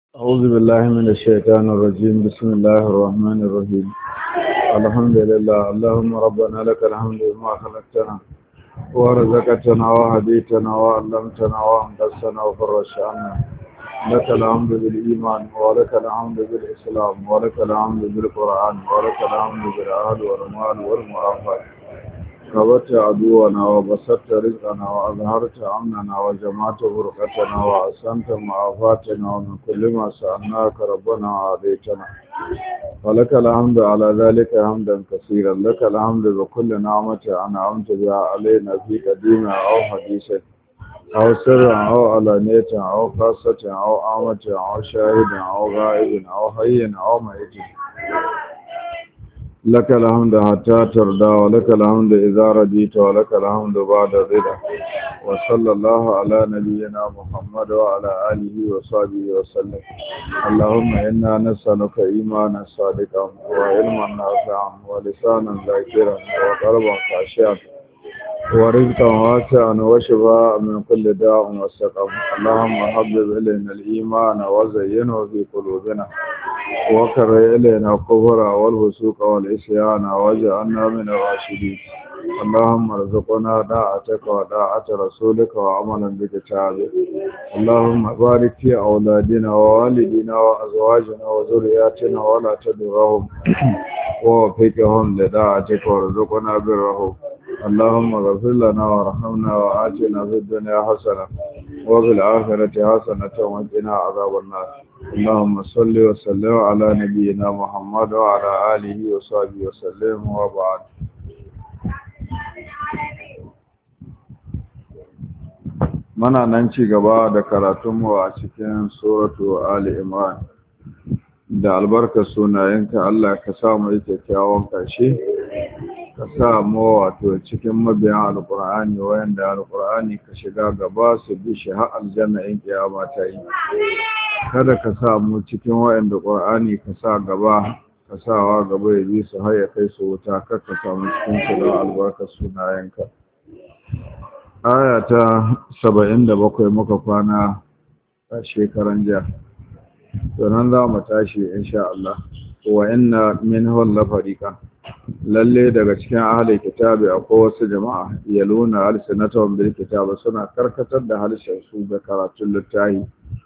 أعوذ بالله من الشيطان الرجيم بسم الله الرحمن الرحيم الحمد لله اللهم ربنا لك الحمد بما خلقتنا ورزقتنا وهديتنا وعلمتنا وأنقذتنا وفرجت عنا لك الحمد بالإيمان ولك الحمد بالإسلام ولك الحمد بالقرآن ولك الحمد بالأهل والمال والمعافاة كبرت عدونا وبسطت رزقنا وأظهرت أمننا وجمعت بركتنا وأحسنت معافاتنا ومن كل ما سألناك ربنا وعديتنا ولك الحمد على ذلك حمدا كثيرا لك الحمد بكل نعمة أنعمت بها علينا في قديم أو حديث أو سر أو علانية أو خاصة أو عامة أو شاهد أو غائب أو حي أو ميت لك الحمد حتى ترضى ولك الحمد إذا رضيت ولك الحمد بعد الرضا وصلى الله على نبينا محمد وعلى آله وصحبه وسلم اللهم إنا نسألك إيمانا صادقا وعلما نافعا ولسانا ذاكرا وقلبا خاشعا ورزقا واسعا وشفاء من كل داء وسقم اللهم حبب إلينا الإيمان وزينه في قلوبنا وكره إلينا الكفر والفسوق والعصيان واجعلنا من الراشدين اللهم ارزقنا طاعتك وطاعة رسولك وعملا بكتابك اللهم بارك في أولادنا ووالدنا وأزواجنا وذرياتنا ولا تضرهم ووفقهم لطاعتك وارزقنا برهم اللهم اغفر لنا وارحمنا وآتنا في الدنيا حسنة وفي الآخرة حسنة وقنا عذاب النار اللهم صل وسلم على نبينا محمد وعلى آله وصحبه وسلم وبعد muna nan ci gaba da karatunmu a cikin suratu Ali Imran da albarkar sunayenka Allah ka sa mu yi kyakkyawan ƙarshe ka sa mu wato cikin mabiyan alƙur'ani wayanda alƙur'ani ka shiga gaba su bi shi har aljanna in kiyama ta yi kada ka sa mu cikin wayanda ƙur'ani ka sa gaba ka sawa gaba ya bi su har ya kai su wuta kar ka sa mu cikin su da albarkar sunayenka aya ta 77 muka kwana a shekaran jiya to nan za mu tashi insha Allah wa inna minhum la fariqan lalle daga cikin ahli kitabi akwai wasu jama'a yaluna alsanatahum bil kitabi suna karkatar da harshen su da karatun littafi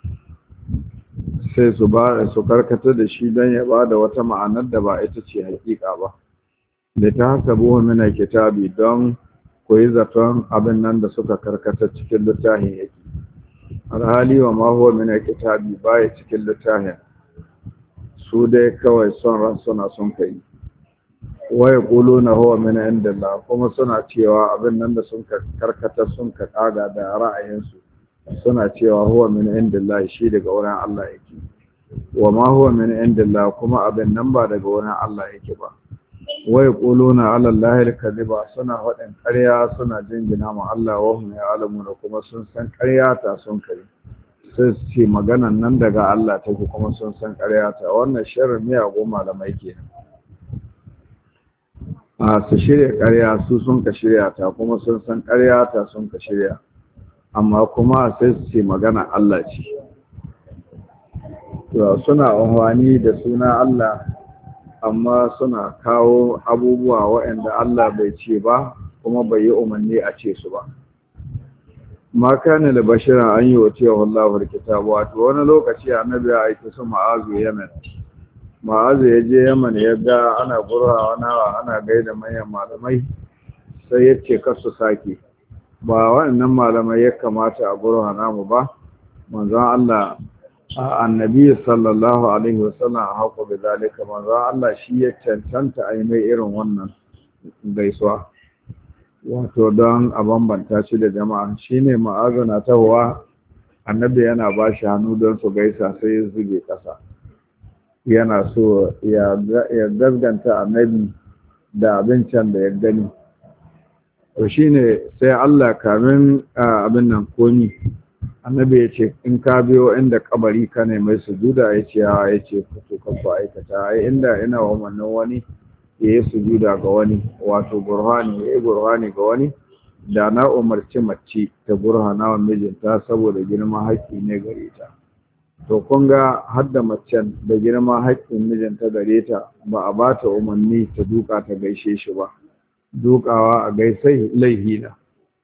sai su karkatar da shi dan ya bada wata ma'anar da ba ita ce hakika ba da ta hasabu min kitabi don koyi zaton abin nan da suka karkata cikin littafin yake alhali wa ma huwa min kitabi baya cikin littafin su dai kawai son ran suna son kai waya quluna huwa min indillah kuma suna cewa abin nan da sun karkata sun ka kaga da ra'ayinsu suna cewa huwa min indillah shi daga wurin Allah yake wa ma huwa min indillah kuma abin nan ba daga wurin Allah yake ba wai quluna ala allahi alkadiba suna hadin ƙarya suna jingina ma Allah wa hum ya'lamuna kuma sun san ƙarya ta sun kai sai su ce maganan nan daga Allah take kuma sun san ƙarya ta wannan sharri ne a goma da mai kenan su shirya ƙarya su sun ka shirya ta kuma sun san ƙarya ta sun ka shirya amma kuma sai su ce magana Allah ce suna amfani da suna Allah amma suna kawo abubuwa waɗanda Allah bai ce ba kuma bai yi umarni a ce su ba ma kana da bashiran an yi wace wa Allahul kitab wato wani lokaci annabi ya aiki su ma'azu ya je Yaman ya ga ana gurhawa ana gaida manyan malamai sai ya ce kar su sake ba waɗannan malamai ya kamata a gurha namu ba manzon Allah annabi sallallahu alaihi wasallam haƙo da zalika manzo Allah shi ya cancanta a yi mai irin wannan gaisuwa wato don a bambanta shi da jama'a shine ma'azana tawa annabi yana ba shi hannu don su gaisa sai ya zube ƙasa yana so ya gaskanta annabi da abincin da ya gani to shine sai Allah kamin abin nan komi annabi ya ce in ka biyo inda kabari ka ne mai sujuda ya ce fito kan ku aikata ai inda ina wa wannan wani ya yi sujuda ga wani wato burhani ya yi burhani ga wani da na umarci mace ta burhana wa mijinta saboda girman haƙƙi ne gare ta to kun ga har da macen da girma haƙƙin mijinta gare ta ba a ba ta umarni ta duka ta gaishe shi ba, dukawa a gaisai laihi na.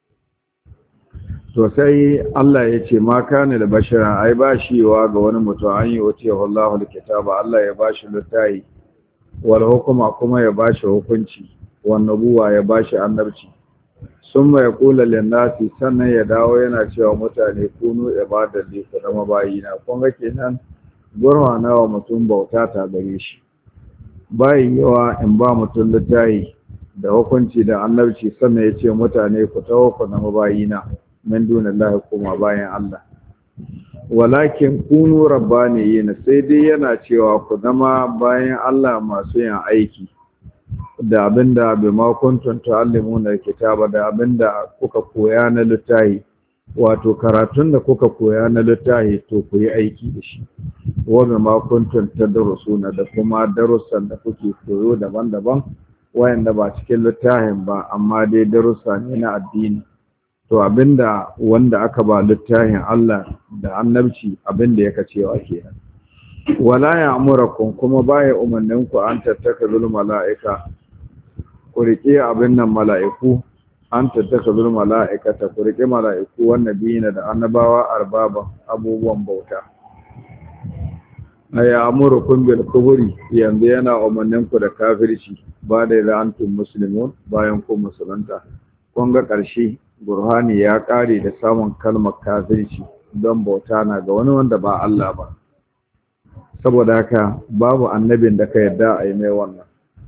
To sai Allah ya ce ma kana da bashara ai ba shi wa ga wani mutum an yi wuce wallahu alkitaba, Allah ya bashi littafi wal hukuma kuma ya bashi hukunci wan nubuwa ya bashi annabci, summa yaqulu lin nasi sannan ya dawo yana cewa mutane kunu ibadan li ku zama bayina. Kun ga kenan gurwa nawa mutum bauta ta gare shi, bayin yawa in ba mutum littafi da hukunci da annabci sannan ya ce mutane ku tawo ku zama bayina min dunillahi kuma bayan Allah. Walakin kunu rabbaniyina, sai dai yana cewa ku zama bayan Allah masu yin aiki da abinda bima kuntum tuallimuna kitaba, da abinda kuka koya na littafi, wato karatun da kuka koya na littafi to ku yi aiki da shi, wa bima kuntum tadrusuna, da kuma darussan da kuke koyo daban-daban wayanda ba cikin littafin ba amma dai darussa ne na addini. To abinda wanda aka ba littafin Allah da annabci abinda yake cewa kenan. Wala ya'murukum, kuma baya umarnin ku an tattakazul mala'ika, ku rike abin nan mala'iku, an tattakazul mala'ikata, ku rike mala'iku wannan biyina da annabawa arbaba abubuwan bauta. Ya'murukum bil kubri, yanzu yana umarnin ku da kafirci ba da antum muslimun, bayan ku musulunta. Kun ga ƙarshe burhani ya ƙare da samun kalmar kafirci don bauta na ga wani wanda ba Allah ba. Saboda haka babu annabin da ka yarda a yi mai wannan.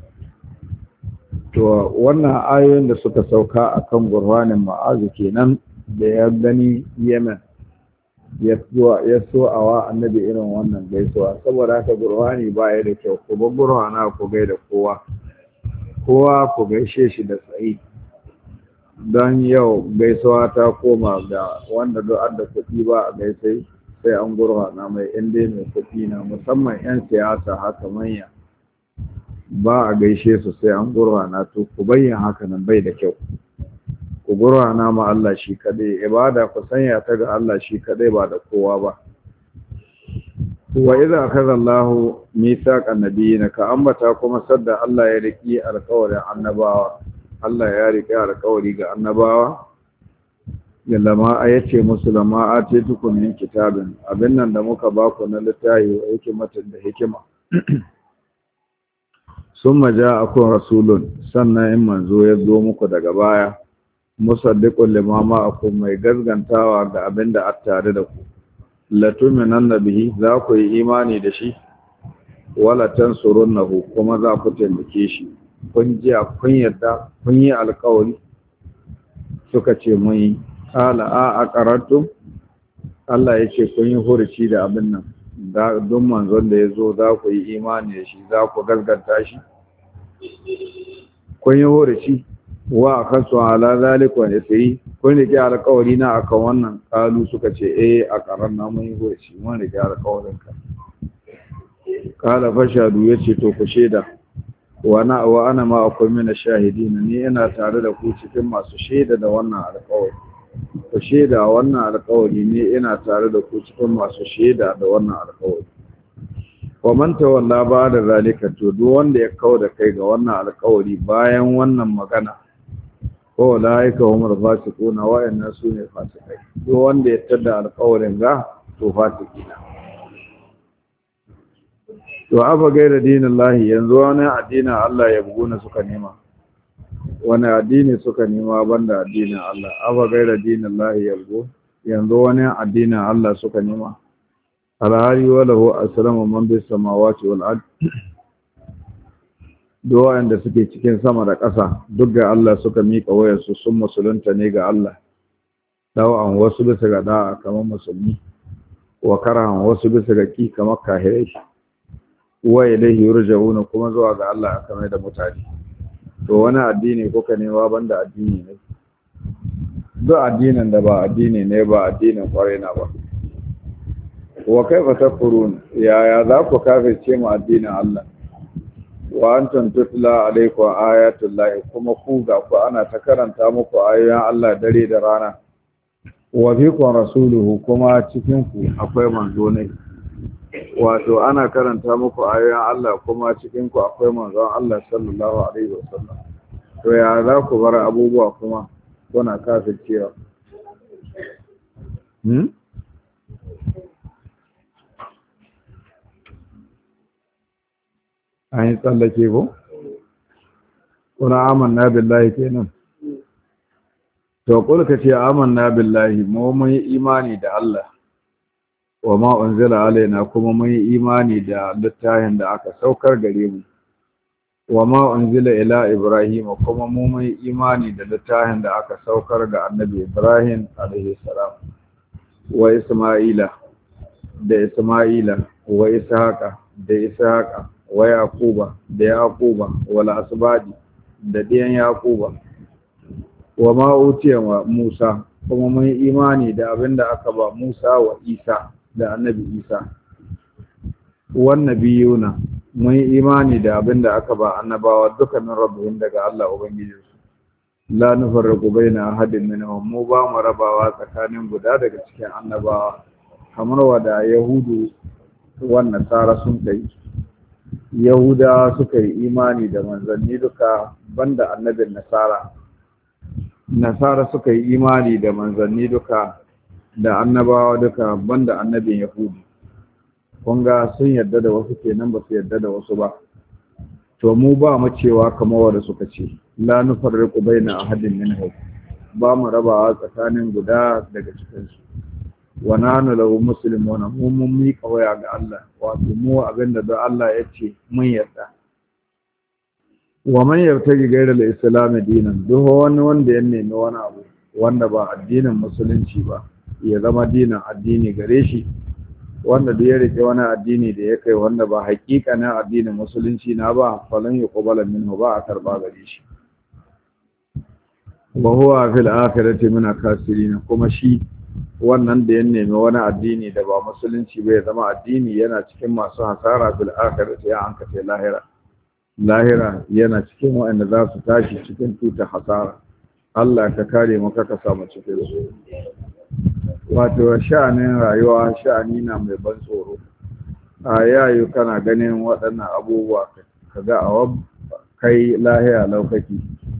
To wannan ayoyin da suka sauka akan burhanin ma'azu kenan da ya gani Yemen ya so awa annabi irin wannan gaisuwa. Saboda haka burhani ba ya da kyau, ku bar burhana ku gaida kowa ku gaishe shi da tsayi. Don yau gaisuwa ta koma ga wanda duk da kuɗi ba a gaisai sai an gurhana mai, inda mai kuɗi na, musamman 'yan siyasa haka manya ba a gaishe su sai an gurhana. To ku bayyana haka nan bai da kyau, ku gurhana ma Allah shi kadai, ibada ku sanya ta ga Allah shi kadai ba da kowa ba. Wa idza akhadha Allahu mithaqan nabiyina, ka ambata kuma sadda Allah ya riki alƙawarin annabawa. Allah ya riƙe alƙawari ga annabawa, yalla ma ayace musu lama ate tukun min kitabin, abin nan da muka ba ku na littafi wa hikmatin da hikima. Summa ja'akum rasulun, sannan in manzo ya zo muku daga baya, musaddiqul lima ma'akum, mai gazgantawa ga abin da a tare da ku. Latuminanna bihi, za ku yi imani da shi, wala tansurunnahu, kuma za ku taimake shi. Kun jiya kun yarda kun yi alƙawari, suka ce mun yi. Qala a aqarartum, Allah ya ce kun yi huruci da abin nan, da don manzon da ya zo za ku yi imani da shi, za ku gaskata shi, kun yi huruci. Wa akasu ala zalika wa yasri, kun rike alƙawari na akan wannan. Kalu suka ce aqararna mun yi huruci, mun rike alƙawarin ka. Qala fashadu, yace to ku sheda. Wa ana ma akwai mina shahidina, ni ina tare da ku cikin masu shaida da wannan alƙawari. Ku shaida wannan alƙawari, ni ina tare da ku cikin masu shaida da wannan alƙawari. Wa man tawalla ba da zalika, to duk wanda ya kawo da kai ga wannan alƙawari bayan wannan magana, ko laika humul fasiquna, wa'annan su ne fasikai. Duk wanda ya tada alƙawarin ga to fasiki na. To afa gaira dinin lahi, yanzu wani addinin Allah ya buguna suka nema, wani addini suka nema banda addinin Allah. Afa gaira dinin lahi ya bugu, yanzu wani addinin Allah suka nema. Alhari walahu aslamu man bis samawati wal ard, duwayen da suke cikin sama da ƙasa duk ga Allah suka miƙa wayarsu, sun musulunta ne ga Allah. Dawa'an wasu bisa ga da'a kamar musulmi, wa karahan wasu bisa ga ki kamar kahirai. Wa ilaihi yurja'una, kuma zuwa ga Allah aka mai da mutane. To wani addini kuka nema banda addini ne? Duk addinin da ba addini ne ba addinin kwarai na ba. Wa kaifa takfurun, yaya za ku kafirce mu addinin Allah? Wa antum tutla alaikum ayatullahi, kuma ku ga ku ana ta karanta muku ayoyin Allah dare da rana. Wa fiikum rasuluhu, kuma cikin ku akwai manzo ne. wato ana karanta muku ayoyin Allah kuma cikin ku akwai manzon Allah sallallahu alaihi wasallam to ya za ku bar abubuwa kuma kuna kafircewa an yi tsallake ko kuna amanna billahi kenan to kulka ce amanna billahi mu mun yi imani da Allah wa ma unzila alaina kuma mun yi imani da littafin da aka saukar gare mu wa ma unzila ila ibrahim kuma mu mun yi imani da littafin da aka saukar ga annabi ibrahim alaihi salam wa isma'ila da isma'ila wa ishaqa da ishaqa wa yaquba da yaquba wal asbadi da diyan yaquba wa ma utiya wa musa kuma mun yi imani da abinda aka ba musa wa isa da annabi isa wannan biyuna mun yi imani da abinda aka ba annabawa dukkanin rabbihim daga Allah ubangijinsu la nufarriqu baina ahadin minhum mu ba mu rabawa tsakanin guda daga cikin annabawa kamar wada yahudu wannan nasara sun kai yahuda suka yi imani da manzanni duka banda annabin nasara suka yi imani da manzanni duka da annabawa duka banda annabin yahudi kunga sun yarda da wasu kenan ba su yarda da wasu ba to mu ba mu cewa kamar wanda suka ce la nufarriqu baina ahadin minhum ba mu rabawa tsakanin guda daga cikin su wa nanu lahu muslimuna mu mun miƙa waya ga Allah wato mu abinda da Allah ya ce mun yarda wa man yartaji ghayra al-islam dinan duk wani wanda ya nemi wani abu wanda ba addinin musulunci ba ya zama dinin addini gare shi wanda da ya rike wani addini da ya kai wanda ba hakikanin addinin musulunci na ba falan yuqbala minhu ba a karba gare shi wa huwa fil akhirati min al-khasirin kuma shi wannan da ya nemi wani addini da ba musulunci ba ya zama addini yana cikin masu hasara fil akhirati ya an kace lahira yana cikin wanda za su tashi cikin tuta hasara Allah ka kare mu ka samu cikin su wato sha'anin rayuwa sha'ani na mai ban tsoro a yayi kana ganin waɗannan abubuwa kaga a kai lahiya laukaki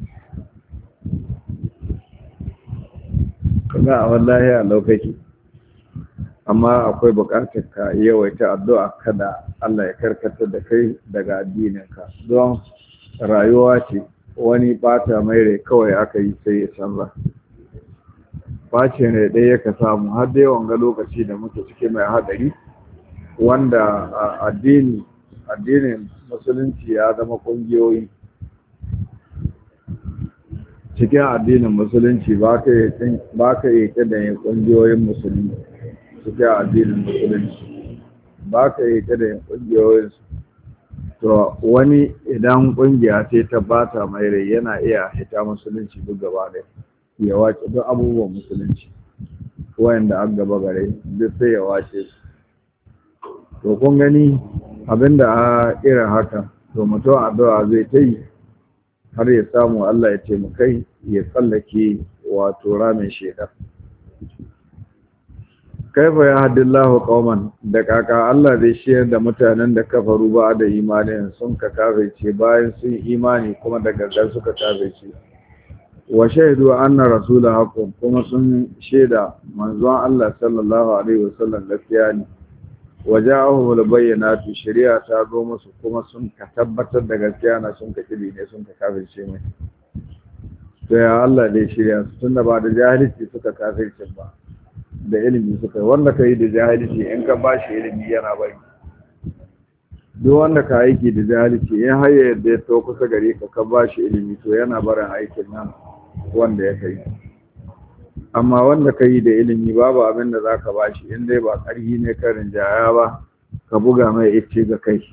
kaga a wallahi a laukaki amma akwai buƙatar ka yawaita addu'a kada Allah ya karkatar da kai daga addininka don rayuwa ce wani bata mai rai kawai aka yi sai ya canza bace ne ɗaya ka samu har dai wanga lokaci da muke cike mai hadari wanda addinin musulunci ya zama ƙungiyoyi cikin addinin musulunci ba ka yi yin ƙungiyoyin musulmi cikin addinin musulunci ba ka yi yin ƙungiyoyinsu to wani idan ƙungiya ce ta bata mai rai yana iya hita musulunci duk gaba ɗaya ya wace duk abubuwan musulunci wayanda an gaba gare duk sai ya wace su to kun gani abinda a irin haka to mutum addu'a zai ta yi har ya samu Allah ya taimakai ya tsallake wato ramin sheda kaifa ya hadillahu qauman da kaka Allah zai shiyar da mutanen da kafaru ba da imanin sun ka kafirce bayan sun imani kuma da gaggar suka kafirce wa shaidu anna rasula haqqun kuma sun shaida manzon Allah sallallahu alaihi wasallam gaskiya ne waja'ahu al-bayyinatu shari'a ta zo musu kuma sun ka tabbatar da gaskiya na sun ka kibi ne sun ka kafirce mai to ya Allah dai shari'a tunda ba da jahilci suka kafirce ba da ilimi suka wanda kai da jahilci in ka bashi ilimi yana bari duk wanda ka aiki da jahilci in har yadda ya to kusa gare ka ka bashi ilimi to yana barin aikin nan wanda ya kai amma wanda ka yi da ilimi babu abin da za ka ba shi in dai ba ƙarfi ne karin jaya ba ka buga mai ice ga kai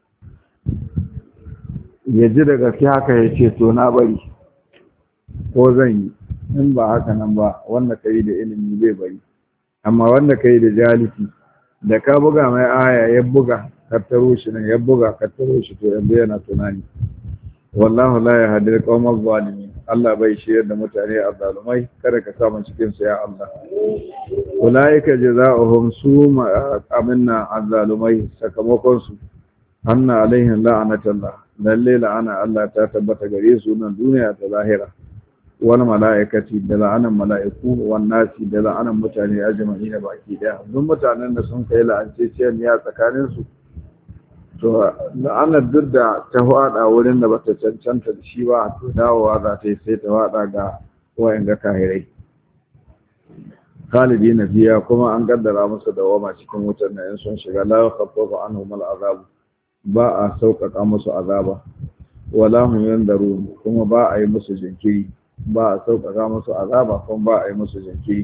ya ji da gaske haka ya ce to na bari ko zan yi in ba haka nan ba wanda ka yi da ilimi bai bari amma wanda ka yi da jahilci da ka buga mai aya ya buga kattaro shi nan ya buga kattaro shi to yanzu yana tunani wallahu la yahdi al-qawmal zalimin Allah bai shirya da mutane azzalumai kada ka sa mu cikin su ya Allah ulaika jazaohum aminna azzalumai sakamakon su anna alaihim la'anatullah lalle la'ana Allah ta tabbata gare su nan duniya da lahira wal mala'ikati da la'anan mala'iku wan nasi da la'anan mutane ajma'ina baki daya duk mutanen da sun kai la'anceciyar ne a tsakanin su to la'anar duk da ta fada wurin da bata cancanta da shi ba to dawowa za ta yi sai ta fada ga wa'anga kahirai khalidina fiya kuma an gaddara musu dawama cikin wutar na in sun shiga la khaffafa anhum al'azab ba a sauƙaƙa musu azaba wala hum yandaru kuma ba a yi musu jinkiri ba a sauƙaƙa musu azaba kuma ba a yi musu jinkiri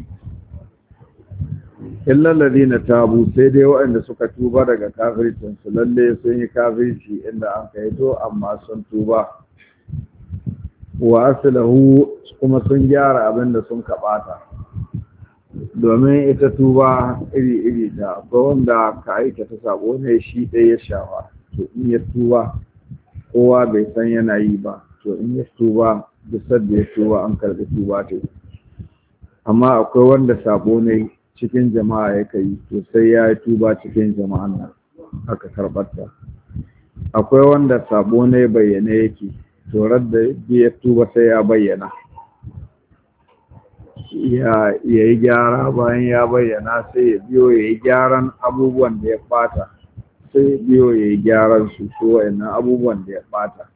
illa alladhina tabu sai dai waɗanda suka tuba daga kafircin su lalle sun yi kafirci inda an kai to amma sun tuba wa aslahu kuma sun gyara abin da sun kabata domin ita tuba iri da akwai wanda ka aikata sabo ne shi ɗaya ya shafa to in ya tuba kowa bai san yana yi ba to in ya tuba duk sadda ya tuba an karɓi tuba ta amma akwai wanda sabo ne cikin jama'a ya kai to sai ya yi tuba cikin jama'an nan aka karɓarta akwai wanda sabo ne bayyane yake to radda ya tuba sai ya bayyana ya yi gyara bayan ya bayyana sai ya biyo ya yi gyaran abubuwan da ya bata sai ya biyo ya yi gyaran su so wa'annan abubuwan da ya bata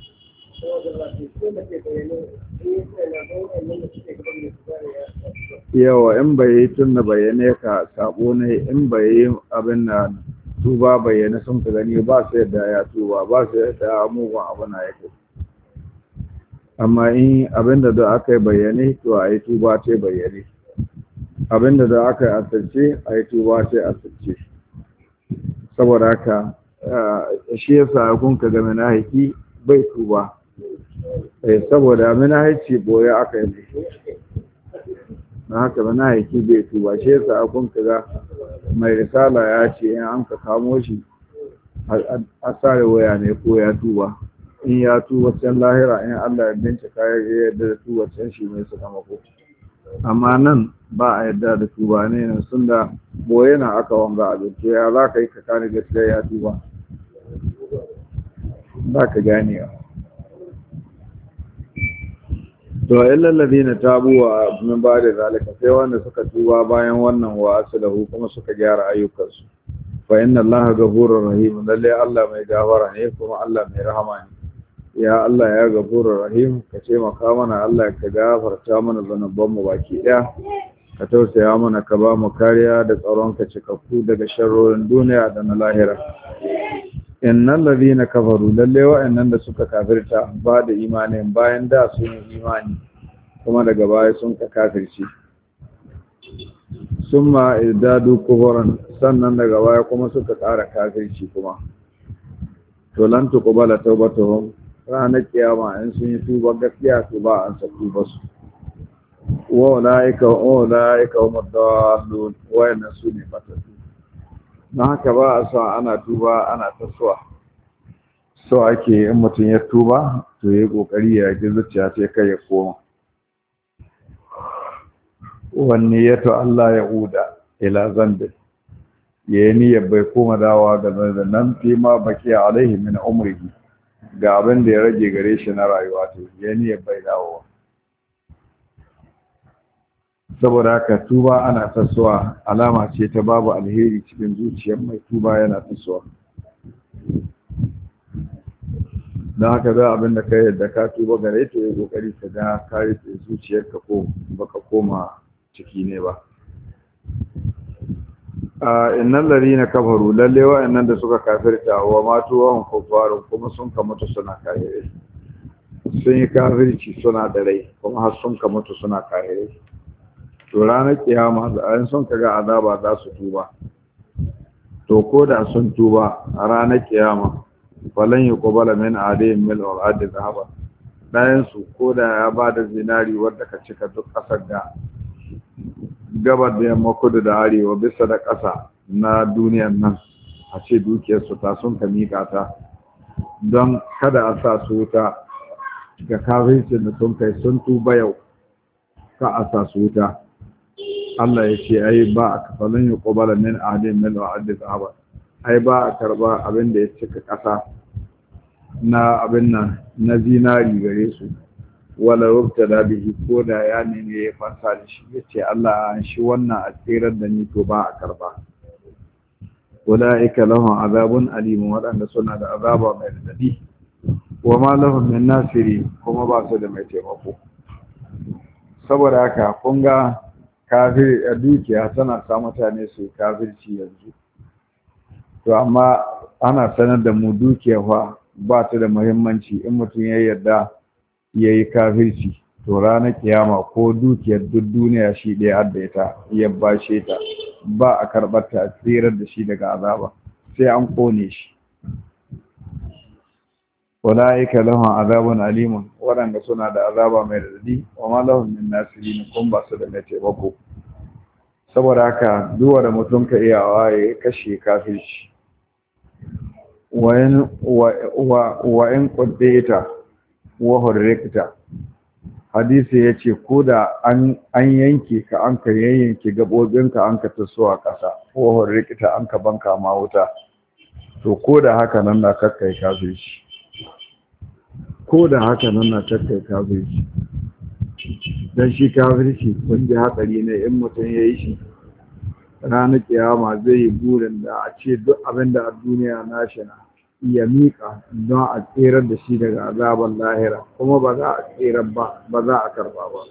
yawa in bai yi tun da bayyane ka sabo ne in bai yi abin da tuba bayyane sun ka gani ba su yadda ya tuba ba su yadda mugun abu na yake amma in abinda da aka yi bayyane to a yi tuba ce bayyane abinda da aka yi asirce a yi tuba ce asirce saboda haka shi yasa kun ka ga manahiki bai tuba saboda manahiki boye aka yi na haka manahiki bai tuba shi yasa kun ka ga mai risala ya ce in an ka kamo shi a sare waya ne ko ya tuba in ya tuba can lahira in Allah ya bincika ya yarda da tuba can shi mai sakamako amma nan ba a yarda da tuba ne nan sun da boye na aka wanga abin to ya za ka yi ka kane gaskiya ya tuba ba ka gane to illa alladhina tabu wa min ba'da zalika sai wanda suka tuba bayan wannan wa aslahu kuma suka gyara ayyukansu fa inna Allaha ghafurur rahim lalle Allah mai gafara ne kuma Allah mai rahama ne ya Allah ya gafurur rahim ka ce maka mana Allah ka gafarta mana zanuban mu baki daya ka tausaya mana ka ba mu kariya da tsaron ka cikakku daga sharrorin duniya da na lahira innal ladina kafaru lalle wa'annan da suka kafirta ba da imanin bayan da sun yi imani kuma daga baya sun ka kafirci summa idadu kufran sannan daga baya kuma suka ƙara kafirci kuma to lan tuqbala tawbatuhum ranar kiyama in sun yi tuba gaskiya to ba an sa tuba su wa ulaika hum ad-dallun wa inna sunni fatatu na haka ba a so ana tuba ana tasowa so ake in mutum ya tuba to yayi kokari ya ji zuciya sai kai ya koma wanne yato Allah ya uda ila zambi yayi niyyar bai koma dawa ga nan fi ma baki alaihi min umrihi ga abin da ya rage gare shi na rayuwa to yayi niyyar bai dawowa saboda haka tuba ana tasowa alama ce ta babu alheri cikin zuciyar mai tuba yana tasowa don haka za abin da ka yadda ka tuba gare to ya kokari ka ga ka rufe zuciyarka ko baka koma ciki ne ba innal ladina kafaru lalle wa'annan da suka kafirta wa matu wa hum kuffarun kuma sun ka mutu suna kafirai sun yi kafirci suna da rai kuma har sun ka mutu suna kafirai to ranar kiyama da sun kaga azaba za su tuba to ko da sun tuba a ranar kiyama falan yuqbala min adin mil al-ard dhahaba dayan su ko da ya bada zinari wanda ka cika duk kasar da gabar da yamma kudu da arewa bisa da ƙasa na duniyan nan a ce dukiyarsu ta sun ka miƙa ta don kada a sa su wuta ga kafircin da sun kai sun tuba yau ka asa su wuta Allah ya ce ai ba a kafalin yi ƙobala min adin min wa'adda zahaba ai ba a karba abin da ya cika ƙasa na abin nan na zinari gare su wala rubta da bihi ko da ya ne ya fansa da shi ya ce Allah an shi wannan a tsirar da ni to ba a karba ulaika lahum azabun alim waɗanda suna da azaba mai radadi wa ma lahum min nasiri kuma ba su da mai taimako saboda haka kun ga kafir a dukiya tana sa mutane su kafirci yanzu to amma ana sanar da mu dukiya fa ba ta da muhimmanci in mutum ya yarda ya yi kafirci to ranar kiyama ko dukiyar duk duniya shi ɗaya addaita ya bashe ta ba a karɓar ta a tsirar da shi daga azaba sai an ƙone shi ulaika lahum azabun alimun waɗanda suna da azaba mai radadi wa ma lahum min nasirin kun ba su da mai taimako saboda haka duwa da mutum ka iya waye kashe kafirci wa in qaddaita wa hurrikta hadisi yace ko da an yanke ka an ka yayyanke gabobinka an ka taso a ƙasa wa hurrikta an ka banka ma wuta to ko da haka nan na kakkai kafirci ko da haka nan na kakkai kafirci dan shi kafirci kun ji hatsari ne in mutum ya yi shi ranar kiyama zai yi burin da a ce duk abin da a duniya nashi na ya miƙa don a tserar da shi daga azabar lahira kuma ba za a tserar ba za a karba ba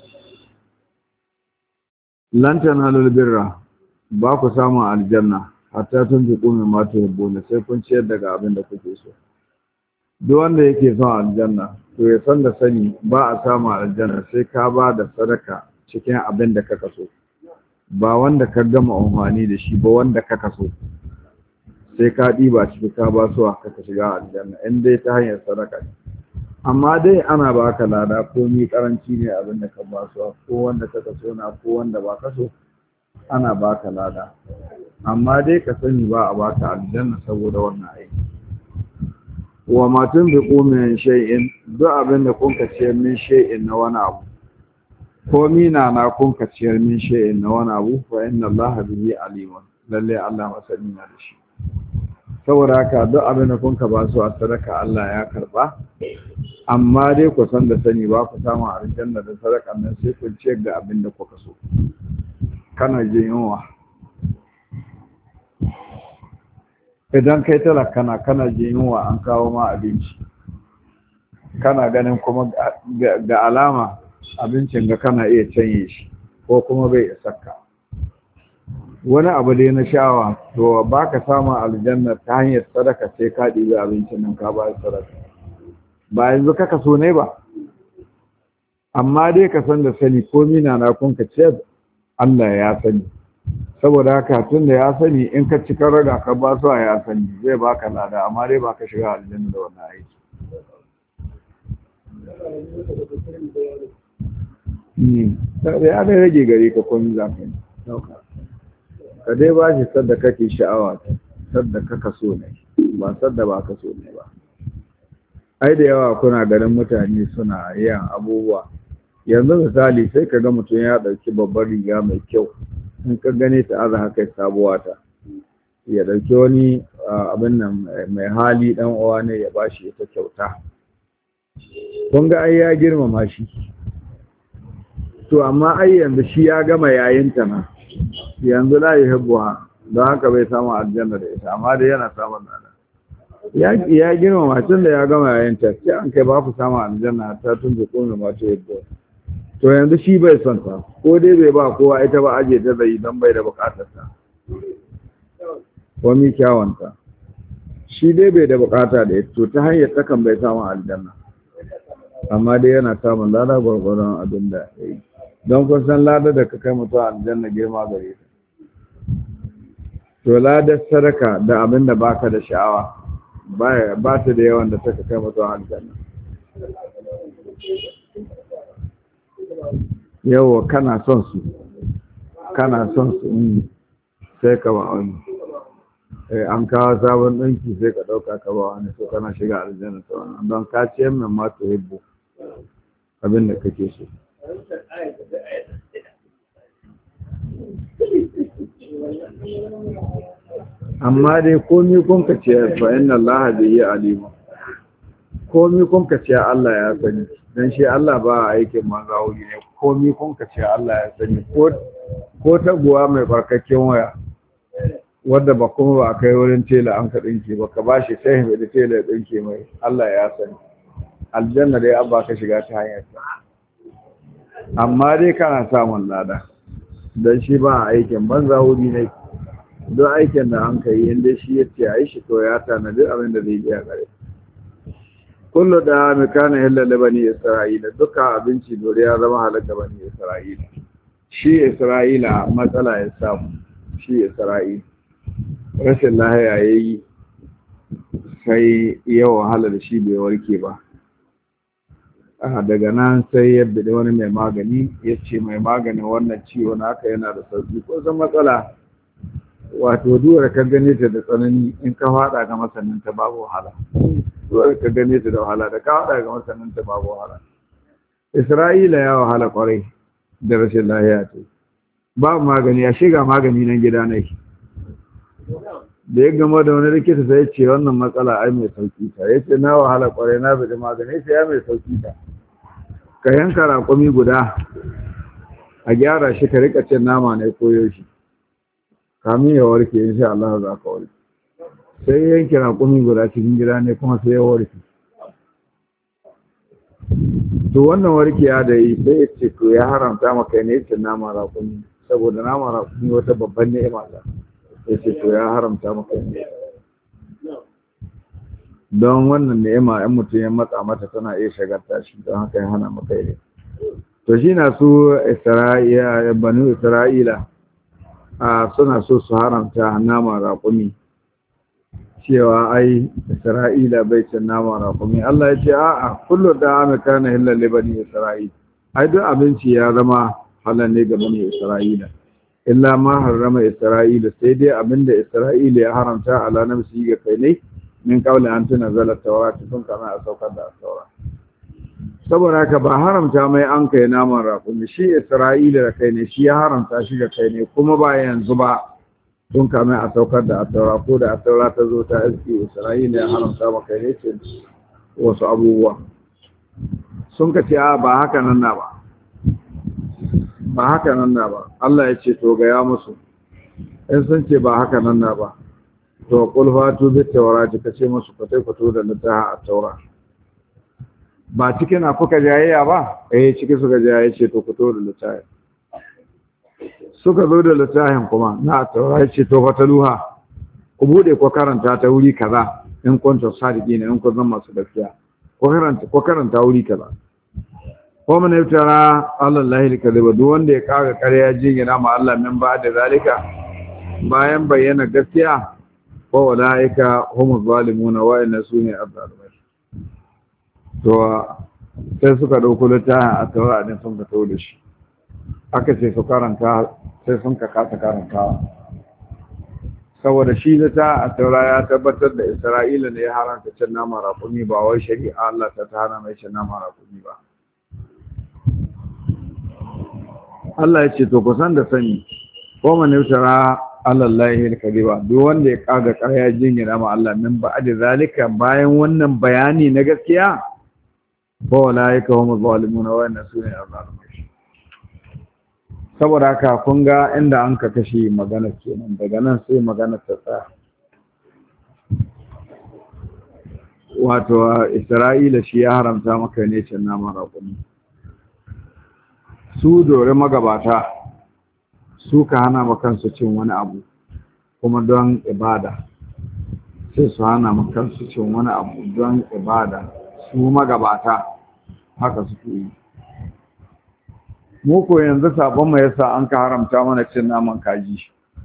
lantan halul birra ba ku samun aljanna hatta tun fi ƙumin mata yabbo sai kun ciyar daga abin da kuke so duk wanda yake son aljanna to ya san da sani ba a samun aljanna sai ka ba da sadaka cikin abin da kaka so ba wanda ka gama amfani da shi ba wanda kaka so sai ka ɗiba ciki ka ba su ka shiga aljanna in dai ta hanyar sadaka amma dai ana baka lada ko mi karanci ne abin da ka ba su ko wanda kaka so na ko wanda ba ka so ana baka lada amma dai ka sani ba a baka aljanna saboda wannan aiki wa matun bi qumin shay'in duk abin da kun ka ce min shay'in na wani abu ko mina na kun ka ce min shay'in na wani abu fa inna allaha bihi alimun lalle Allah masani na da shi saboda haka duk abin da kun ka ba su a sadaka Allah ya karba amma dai ku san da sani ba ku samu aljanna da sadaka nan sai ku ce ga abin da kuka so kana jin yunwa idan kai talaka kana jin yunwa an kawo ma abinci kana ganin kuma ga alama abincin ga kana iya canye shi ko kuma bai isarka wani abu dai na sha'awa to ba ka samu aljanna ta hanyar sadaka sai ka ɗibi abincin nan ka bayar sadaka ba yanzu kaka so ne ba amma dai ka san da sani ko mina na kun ka ce Allah ya sani saboda haka tun da ya sani in ka ci raga ka ba su ya sani zai baka lada amma dai ba ka shiga aljanna da wannan aiki ya dai rage gare ka komi za ka yi ka dai ba shi sadda kake sha'awa sadda kaka so ne ba sadda ba ka so ne ba ai da yawa kuna ganin mutane suna yin abubuwa yanzu misali sai ka ga mutum ya ɗauki babbar riga mai kyau in ka gane ta aza haka sabuwa ta ya ɗauki wani abin nan mai hali ɗan uwa ne ya bashi ita kyauta kun ga ai ya girmama shi to amma ai yanzu shi ya gama yayinta na yanzu la yuhibbuha don haka bai samu aljanna da ita amma dai yana samun nada ya girmama tun da ya gama yayinta sai an kai ba ku samu aljanna ta tun da kuma ma ta yadda to yanzu shi bai son ta ko dai bai ba kowa ita ba aje ta zai dan bai da bukatar ta ko mi kyawanta shi dai bai da bukata da ita to ta hanyar takan bai samu aljanna amma dai yana samun lada gwargwaron abin da ya yi don kun san lada da ka kai mutum aljanna girma gare ta to ladar sadaka da abin da baka da sha'awa ba ta da yawan da ta kai mutum aljanna yawa kana son su sai ka ba wani an kawo sabon ɗinki sai ka ɗauka ka ba wani so kana shiga aljanna ta wannan don ka ce min ma to hibbo abin da kake so. Amma dai komi kun ka ce fa inna Allah bihi alim, komi kun ka ce Allah ya sani, dan shi Allah ba aikin manzawoyi ne, komi kun ka ce Allah ya sani, ko taguwa mai barkakken waya wadda ba kuma ba kai wurin tela an ka dinki ba ka bashi sai mai da tela dinki mai, Allah ya sani. Aljanna dai an ba ka shiga ta hanyar ta, amma dai kana samun lada, dan shi ba aikin banzawoyi ne. Don aikin da an kai inda shi ya ce a yi shi to ya tanadi abin da zai iya gare. Kullu da mikana hillal bani Isra'ila, duka abinci dole ya zama halaka bani Isra'ila. Shi Isra'ila matsala ya samu, shi Isra'ila rashin lahiya yayi sai ya wahala da shi bai warke ba. Daga nan sai ya bidi wani mai magani, ya ce mai maganin wannan ciwo naka yana da sauki, ko zan matsala wato duwar ka gane ta da tsanani in ka fada ga masanin ta babu wahala, duwar ka gane ta da wahala da ka fada ga masanin ta babu wahala. Isra'ila ya wahala kwarai da rashin lahiya ta, ba magani, ya shiga magani nan gida ne. Da ya gama da wani likita sai ya ce wannan matsala ai mai sauki ta, ya ce na wahala kwarai na bada magani, sai ya mai sauki ta, ka yanka raƙumi guda a gyara shi ka rika cin nama ne koyo shi, kamin ya warke insha Allah za ka warke. Sai yanke raƙumi guda cikin gida ne kuma sai ya warke. To wannan warkiya da yi sai ya ce to ya haramta maka ne cin nama raƙumi, saboda nama raƙumi wata babban ni'ima ta, ya ce to ya haramta maka ne, don wannan ni'ima in mutum ya matsa mata tana iya shagarta shi, don haka ya hana maka ne. To shi na su Isra'ila, banu Isra'ila suna so su haramta nama raƙumi, cewa ai Isra'ila bai cin nama raƙumi. Allah ya ce a'a, kullu da amaka na hillal bani Isra'ila, ai duk abinci ya zama halal ne ga bani Isra'ila, illa ma harrama Isra'ila, sai dai abinda Isra'ila ya haramta ala nafsi ga kai ne, min qawli an tunzala tawrat, tun kana a saukar da taura. Saboda haka ba haramta mai an kai naman raƙumi, shi Isra'ila da kai ne, shi ya haramta shi ga kai ne, kuma ba yanzu ba, tun kame a saukar da taura, ko da taura ta zo ta iske Isra'ila ya haramta ma kai ne ce wasu abubuwa. Sun ka ce ba haka nan na ba, ba haka nan na ba. Allah ya ce to ga ya musu, in sun ce ba haka nan na ba, to qul fatu bit tawrati, ka ce musu ku fito da littafin at-taura. Ba cikin na kuka jayayya ba, ciki suka jayayya, ce to fito da littafin. Suka zo da littafin kuma na at-taura, ya ce to fataluha, ku bude ku karanta ta wuri kaza, in kuntum sadiqina, in kun zama masu gaskiya, ku karanta wuri kaza. Ko mun yaftara Allah al-kadhiba, duk wanda ya kaga ƙarya jingina ma Allah min ba da zalika, bayan bayyana gaskiya, ko walaika humuz zalimuna, wa inna sunni az-zalimin. To sai suka dauko littafin a taura din sun ka tawo da shi, aka ce su karanta, sai sun ka kasa karantawa, saboda shi littafin a taura ya tabbatar da Isra'ila ne ya haramta cin nama raƙumi, ba wai shari'a Allah ta hana mai cin nama raƙumi ba. Allah ya ce to kusan da sani, ko man yaftara alallahi al-kadhiba, duk wanda ya kaga ƙarya jingina ma Allah min ba'da zalika, bayan wannan bayani na gaskiya, fa walaika humuz zalimuna, wa inna sunni az-zalimin. Saboda haka kun ga inda an ka kashe magana kenan, daga nan sai magana ta tsaya. Wato Isra'ila shi ya haramta maka ne cin naman raƙumi. Su dore magabata su ka hana makansu cin wani abu kuma don ibada, sai su hana makansu cin wani abu don ibada, su magabata haka suke yi. Mu ko yanzu sabon mai yasa an ka haramta mana cin naman kaji,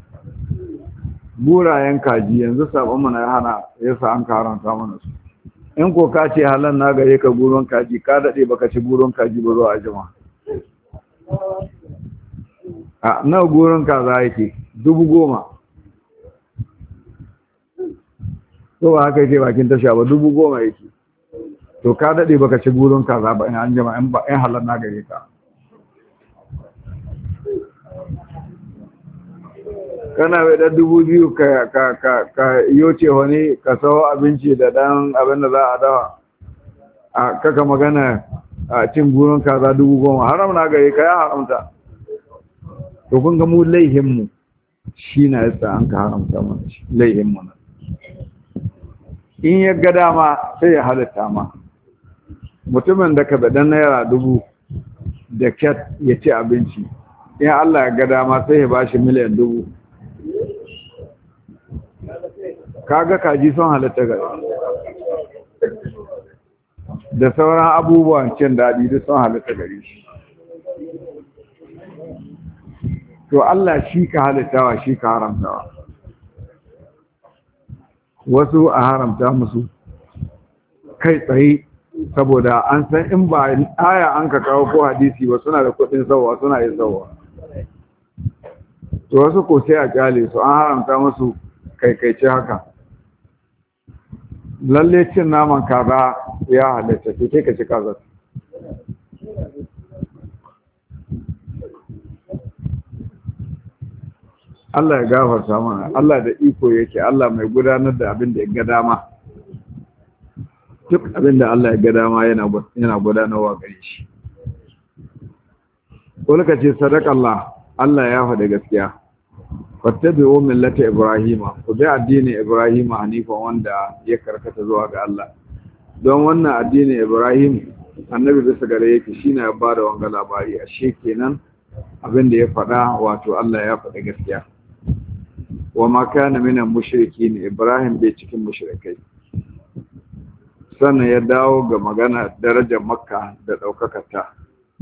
burayen kaji, yanzu sabon mana hana yasa an ka haramta mana su. In ko ka ce halan na gare ka buron kaji, ka daɗe baka ci buron kaji ba zuwa jima. A nawa buron kaza yake? 10,000. To ba haka yake bakin tasha ba, 10,000 yake. to ka daɗe baka ci gurin kaza ba in an jama in halar na gare ka. Kana bai ɗan 2000 ka yoce wani ka sawo abinci da ɗan abin da za a dawa a kaka magana a cin gurin kaza 10,000 haram na gare ka, ya haramta. To kun ga mu laihinmu shi na yasa an ka haramta mana laihinmu na. In ya ga dama sai ya halitta ma mutumin da ka baɗan naira 1000 da kyat ya ci abinci, in Allah ya ga dama sai ya ba shi miliyan 1000. Kaga kaji sun halitta gari da sauran abubuwan cin daɗi duk sun halitta gari shi. To Allah shi ka halittawa shi ka haramtawa. Wasu a haramta musu kai tsaye saboda an san in ba aya an ka kawo ko hadisi ba suna da kuɗin sauwa suna yin sauwa. To wasu ko sai a kyale su an haramta musu kaikaice haka. Lalle cin naman kaza ya halatta to sai ka ci kaza. Allah ya gafarta mana, Allah da iko yake, Allah mai gudanar da abin da ya ga dama. Duk abin da Allah ya ga dama yana gudanarwa gare shi. Wani ka ce sadaka Allah ya faɗa gaskiya. Fattabi'u millata Ibrahima, ku bi addinin Ibrahima hanifa wanda ya karkata zuwa ga Allah. Don wannan addinin Ibrahim annabi bisa gare yake shine ya bada wanga labari, ashe kenan abin da ya faɗa wato Allah ya faɗa gaskiya. Wa ma kana minal mushrikin, Ibrahim bai cikin mushrikai. Sannan ya dawo ga magana darajar Makka da daukakarta.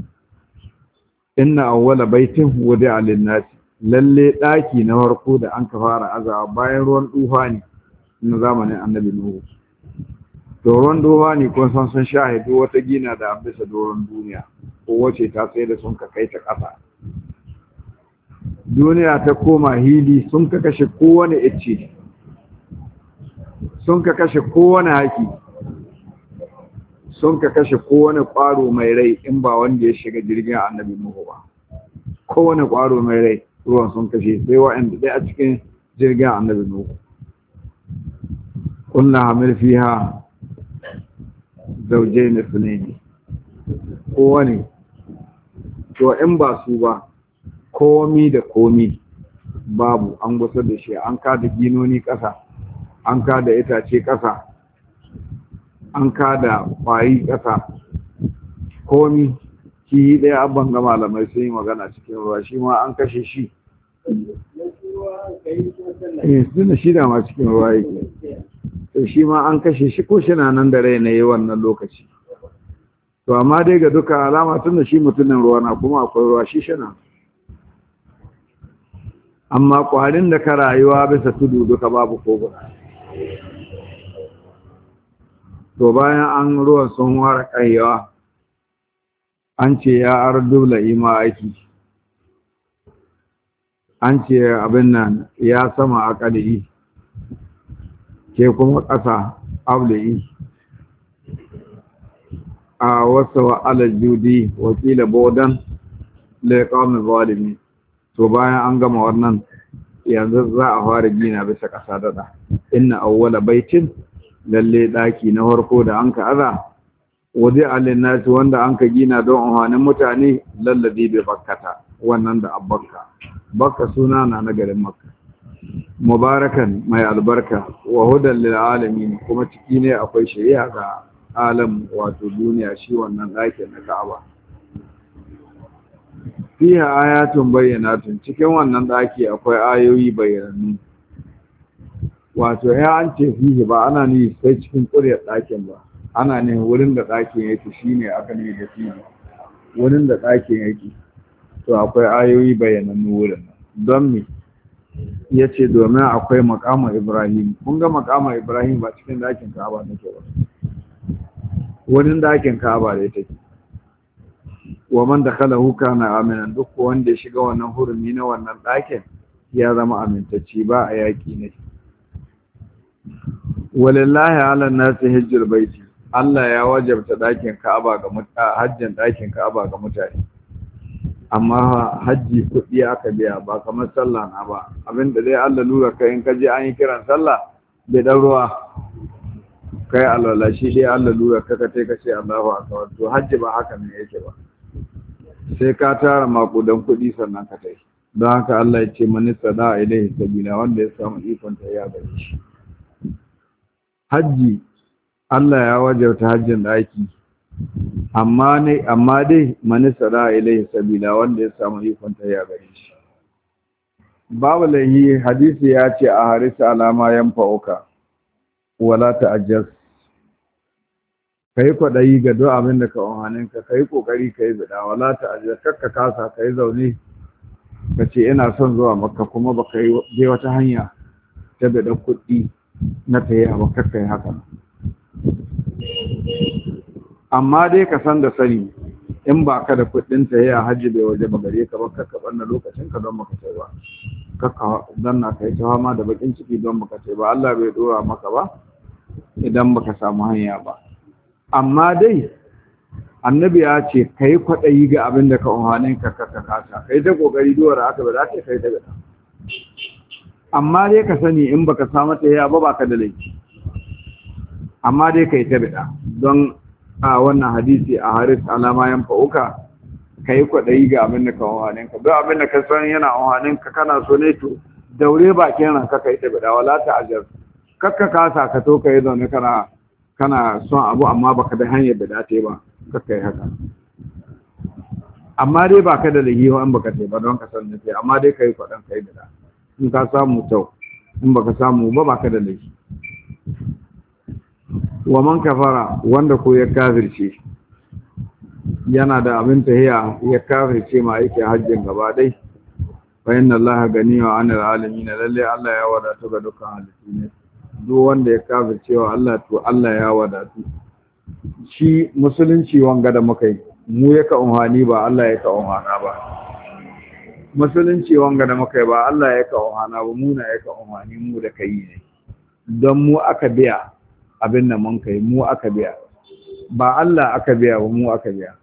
Inna awwala baitin wudi'a lin-nas, lalle daki na farko da an ka fara azawa bayan ruwan dufani na zamanin Annabi Nuhu. To ruwan dufani kun san sun shahidu wata gina da bisa doron duniya, ko wace ta sai da sun ka kai ta ƙasa. Duniya ta koma hili, sun ka kashe kowane icce, sun ka kashe kowane haki, sun ka kashe kowane ƙwaro mai rai in ba wanda ya shiga jirgin Annabi Nuhu ba. Kowane ƙwaro mai rai ruwan sun kashe, sai wa'anda dai a cikin jirgin Annabi Nuhu. Kunna hamil fiha zawjayn ithnayn, kowane to in ba su ba komi da komi babu, an gusar da shi, an kada ginoni ƙasa, an kada itace ƙasa, an kada ƙwari ƙasa, komi ki ɗaya abban ga malamai sun yi magana cikin ruwa, shi ma an kashe shi. Suna shi da ma cikin ruwa yake, to shi ma an kashe shi ko shi na nan da rai na yi wannan lokaci. To amma dai ga duka alama tun da shi mutumin ruwa na kuma akwai ruwa shi shana. Amma ƙwarin da ka rayuwa bisa tudu duka babu ko guda. To bayan an ruwan sun ware ƙayyawa, an ce ya ardu la'ima aiki, an ce abin nan ya sama aƙali, ke kuma ƙasa abla'i, a wasu wa'alar judi wakila bodan laikawar zalimi. To bayan an gama wannan yanzu za a fara gina bisa ƙasa daɗa. Inna awwala baitin, lalle ɗaki na farko da an ka aza waje alin nasi wanda an ka gina don amfanin mutane lalladi bai bakkata, wannan da abbakka. Bakka suna na garin Makka. Mubarakan mai albarka wa hudan lil alamin, kuma ciki ne akwai shari'a ga alam wato duniya, shi wannan ɗakin na Ka'aba. Fiha ayatun bayyanatun, cikin wannan ɗaki akwai ayoyi bayyanannu. Wato ya an ce fihi ba ana ni sai cikin ƙuryar ɗakin ba, ana ne wurin da ɗakin yake shine aka ne da fihi, wurin da ɗakin yake to akwai ayoyi bayyanannu wurin. Don me yace domin akwai maqamu Ibrahim. Kun ga maqamu Ibrahim ba cikin ɗakin Ka'aba take ba, wurin ɗakin Ka'aba da take. Wa man dakhalahu kana aminan, duk wanda ya shiga wannan hurumi na wannan ɗakin ya zama amintacci, ba a yaki ne. Walillahi ala nasi hajjul baiti, Allah ya wajabta ɗakin Ka'aba ga hajjin ɗakin Ka'aba ga mutane amma hajji kuɗi aka biya ba kamar sallah na ba abinda dai Allah lura kai in ka je an yi kiran sallah bai dan ruwa kai alwala shi dai Allah lura ka kai ka ce Allahu akbar to hajji ba haka ne yake ba sai ka tara makudan kuɗi sannan ka tai don haka Allah ya ce man sada ilaihi sabila wanda ya samu ikon ta ya gare shi hajji Allah ya wajauta hajjin daki amma dai man sada ilaihi sabila wanda ya samu ikon ta ya gare shi babu lahi hadisi ya ce a harisa alama yanfa'uka wala ta'ajjaz kai kwadayi ga duk abin da ka umarnin ka kai kokari kai bida wala ta'ajjaz kakka kasa kai zaune kace ina son zuwa makka kuma baka yi je wata hanya ta bida kuɗi na tayi ba kakka yi haka amma dai ka san da sani in ba ka da kuɗin tayi a hajji bai waje ba gare ka ba kakka banna lokacin ka don baka tai ba kakka danna kai ta fama da bakin ciki don baka tai ba Allah bai dora maka ba idan baka samu hanya ba amma dai annabi ya ce kai kwadayi ga abin da ka umarnin ka kasa kai ta kokari duwar aka ba za ta kai ta gada amma dai ka sani in baka samu ta ya ba baka da laifi amma dai kai ta bida don a wannan hadisi a haris alama yan fa'uka kai kwadayi ga abin da ka umarnin ka don abin da ka san yana umarnin ka kana so ne to daure bakin ranka kai ta bida wala ta ajar kakka kasa ka to kai zaune kana son abu amma baka da hanyar da dace ba kakka yi haka amma dai baka da lahiwa in baka tai ba don ka san ne amma dai kai kwadan kai da in ka samu kyau in baka samu ba baka da lahi wa man kafara wanda ko ya kafirce yana da abin tahiya ya kafirce ma yake hajjin gaba dai fa inna allaha ganiyyu 'anil alamin lalle Allah ya wadatu ga dukkan halittu ne duk wanda ya kafirce wa Allah to Allah ya wadatu shi musulunci wanga da muka yi mu yaka umhani ba Allah yaka umhana ba musulunci wanga da muka yi ba Allah yaka umhana ba mu na yaka umhani mu da kai ne don mu aka biya abin da mun kai mu aka biya ba Allah aka biya ba mu aka biya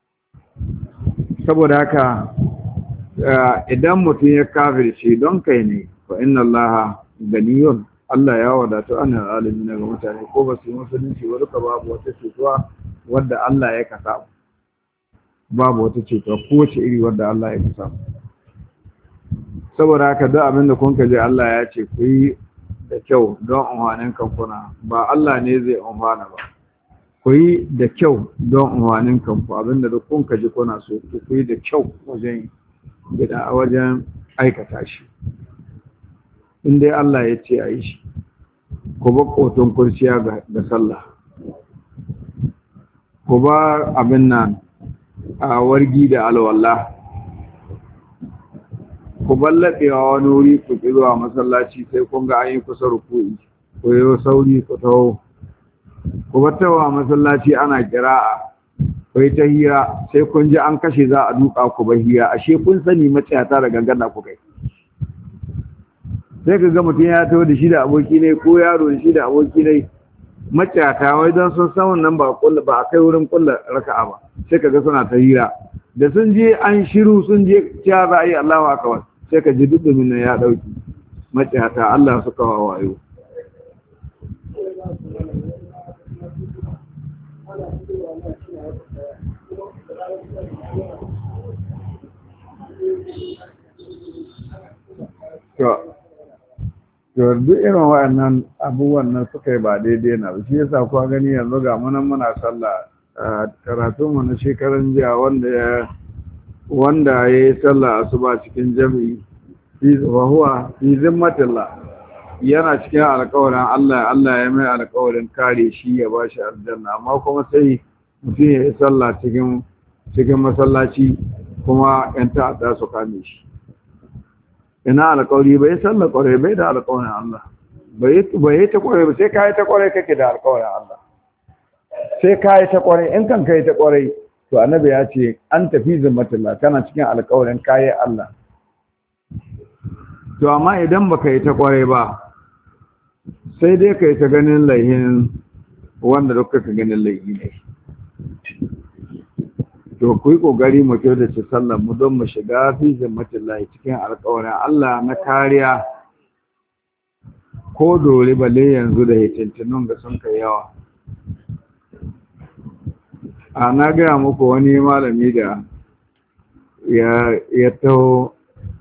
saboda haka idan mutum ya kafirce don kai ne fa inna allaha ganiyun Allah ya wadatu anil alamin ga mutane ko ba su musulunci ba duka babu wata cutuwa wadda Allah ya kasa babu wata cutuwa ko ce iri wadda Allah ya kasa saboda haka duk abin da kun kaje Allah ya ce ku yi da kyau don umhanin kankuna ba Allah ne zai umhana ba ku yi da kyau don umhanin kanku abinda duk kun kaje kuna so ku yi da kyau wajen gida wajen aikata shi in dai Allah ya ce a yi shi ku ba ƙoton kurciya ga sallah ku ba abin nan a wargi da alwallah ku ballaɗewa wani wuri ku ƙi zuwa masallaci sai kun ga an yi kusa ruku'i ku yi sauri ku taho ku battawa masallaci ana kira'a ku yi ta hira sai kun ji an kashe za a duka ku ba hira ashe kun sani matsayata da gangana ku kai sai ka ga mutum ya taho da shi da aboki ne ko yaro da shi da aboki ne matsayata wai don sun san wannan ba a kai wurin kulla raka'a ba sai ka ga suna ta hira da sun je an shiru sun je cewa za a yi Allahu akbar sai ka ji duk da minna ya dauki matsayata Allah suka wayo to duk irin waɗannan abubuwan nan suka yi ba daidai na shi yasa kuwa gani yanzu ga munan muna sallah karatunmu na shekaran jiya wanda ya yi sallah asuba cikin jami'i wa fi zimmatillah yana cikin alƙawarin Allah ya mai alƙawarin kare shi ya ba shi aljanna amma kuma sai mutum ya yi sallah cikin masallaci kuma yan ta'adda su kame shi ina alƙawari bai sallah ƙwarai bai da alƙawarin Allah bai yi ta ƙwarai ba sai ka yi ta ƙwarai kake da alƙawarin Allah sai ka yi ta ƙwarai in kan ka yi ta ƙwarai to annabi ya ce an tafi zimmatillah kana cikin alƙawarin kayi Allah to amma idan baka yi ta ƙwarai ba sai dai ka yi ta ganin laihin wanda duka ka ganin laifi ne. To ku yi ƙoƙari mu kyautace sallar mu don mu shiga fi zimmatin lahi cikin alƙawarin Allah na kariya ko dole balle yanzu da hitintunun da sun kai yawa. A na gaya muku wani malami da ya taho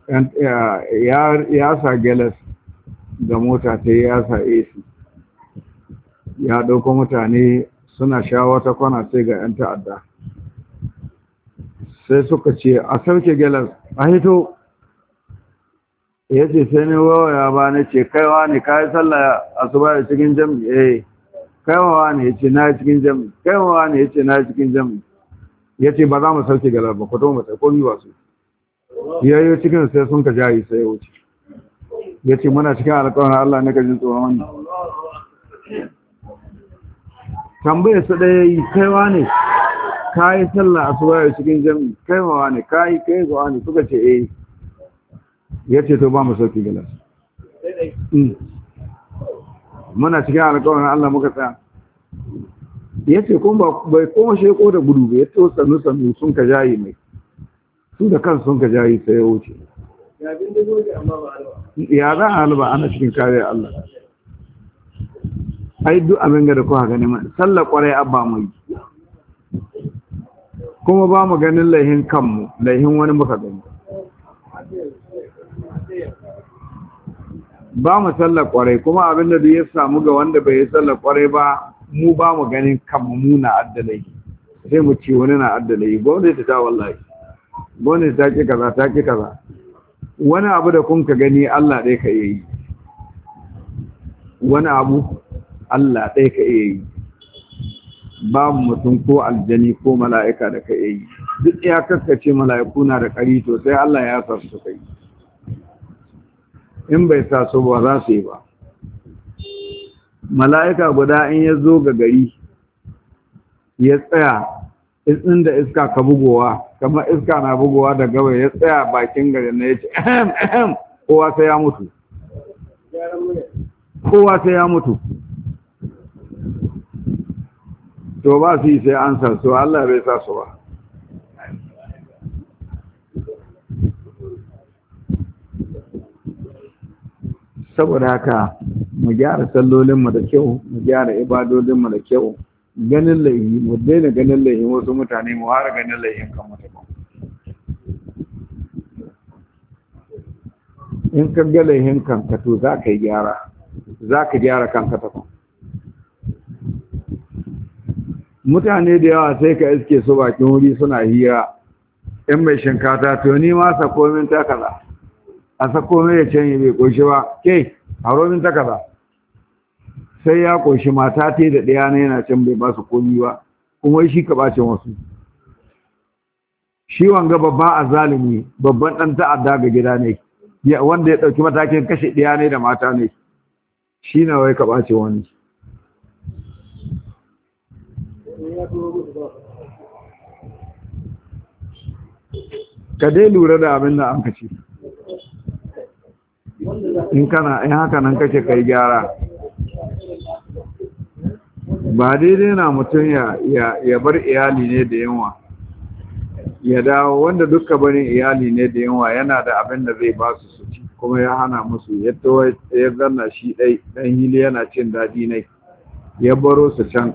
ya sa gelas da mota ta ya sa AC ya ɗauko mutane suna sha wata kwana sai ga 'yan ta'adda sai suka ce a sauke gelas a hito ya ce sai ne wawaya ba na ce kaiwa ne ka yi sallah asuba da cikin jam'i kaiwa ne ya ce na yi cikin jam'i kaiwa ne ya ce na yi cikin jam'i ya ce ba za mu sauke gelas ba ku to mu sai komi ba su ya yi cikin sai sun ka jayi sai ya wuce ya ce muna cikin alƙawarin Allah ne ka jin tsoron wannan tambayar su ɗaya yi kaiwa ne ka yi sallah a suwaya cikin jami'i kaiwa ne ka yi kai zuwa ne suka ce ya ce to ba mu sauki galas muna cikin alƙawarin Allah muka tsaya ya ce kuma bai koma sheko da gudu ba ya to sannu sannu sun ka jayi mai su da kan sun ka jayi sai ya wuce ya za a halba ana cikin kariyar Allah ai duk abin da kuka gani mai sallar kwarai abba mu yi kuma ba mu ganin laihin kanmu laihin wani muka gani ba mu sallar kwarai kuma abin da ya samu ga wanda bai yi sallar kwarai ba mu ba mu ganin kanmu mu na addalai sai mu ce wani na addalai gwamnati ta wallahi gwamnati ta ki kaza ta ki kaza wani abu da kun ka gani Allah ɗaya ka yi wani abu Allah ɗaya ka iya yi babu mutum ko aljani ko mala'ika da ka iya yi duk ya kaskace mala'iku na da ƙari to sai Allah ya sa su kai in bai sa su ba za su yi ba mala'ika guda in ya zo ga gari ya tsaya inda iska ka bugowa kamar iska na bugowa da gaba ya tsaya bakin gari na ya ce ahem kowa sai ya mutu kowa sai ya mutu to ba su yi sai an sa su Allah bai sa su ba saboda haka mu gyara sallolinmu da kyau mu gyara ibadodinmu da kyau ganin laihi mu daina ganin laihin wasu mutane mu har ganin laihin kan mutum in ka ga laihin kanka to za ka yi gyara za ka gyara kanka ta mutane da yawa sai ka iske su bakin wuri suna hira in mai shinkata to ni ma sako min ta kaza a sako min ya canye bai koshi ba ke haro min ta kaza sai ya koshi mata ta da ɗaya na yana can bai ba su komi ba kuma shi ka bacin wasu shi wanga babban azalimi babban ɗan ta'adda ga gida ne wanda ya ɗauki matakin kashe ɗaya ne da mata ne shi na wai ka ɓace wani ka dai lura da abin da an kace in haka nan kake kai gyara ba daidai na mutum ya bar iyali ne da yawa ya dawo wanda duka barin iyali ne da yawa yana da abin da zai ba su ci kuma ya hana musu yadda ya zanna shi ɗan hili yana cin daɗi ne ya baro su can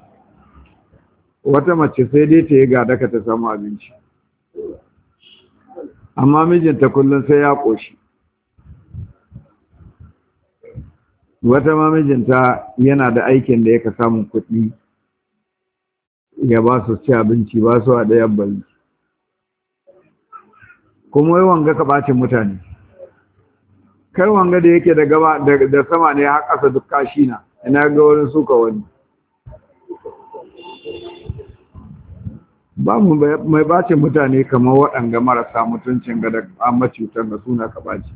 wata mace sai dai ta yi gadaka ta samu abinci amma mijinta kullum sai ya ƙoshi wata ma mijinta yana da aikin da yaka samun kuɗi ya ba su ci abinci ba su a ɗayan bari kuma yi wanga ka ɓacin mutane kai wanga da yake da sama ne har ƙasa duk kashi na ina ga wani suka wani ba mu mai ɓacin mutane kamar waɗanga marasa mutuncin ga da macutar da suna ka ɓaci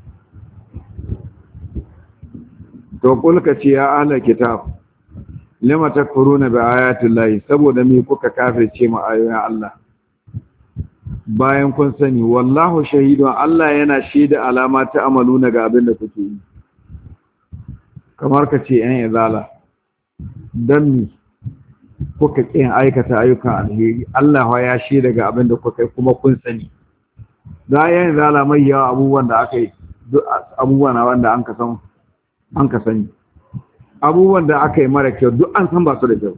to kulka ce ya ahla kitab lima takfuruna bi ayati llahi saboda me kuka kafirce mu ayoyin Allah bayan kun sani wallahu shahidun Allah yana shaida alama ta amaluna ga abin da kuke yi kamar ka ce yan izala dan ni kuka kin aikata ayyukan alheri Allah ya shi daga abin da kuka yi kuma kun sani da yayin zala mai yawa abubuwan da aka yi duk abubuwan wanda an ka sani abubuwan da aka yi mara kyau duk an san ba su da kyau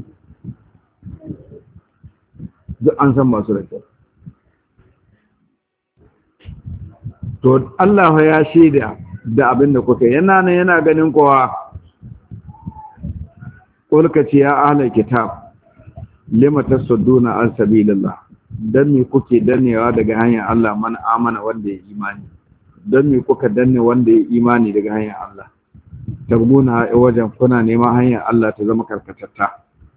duk an san ba su da kyau to Allah ya shaida da abin da kuka yana nan yana ganin kowa kulkaci ya ahlul kitab lima tasudduna an sabilillah dan me kuke dannewa daga hanyar Allah man amana wanda ya imani dan me kuka danne wanda ya imani daga hanyar Allah tabguna wajen kuna neman hanyar Allah ta zama karkatatta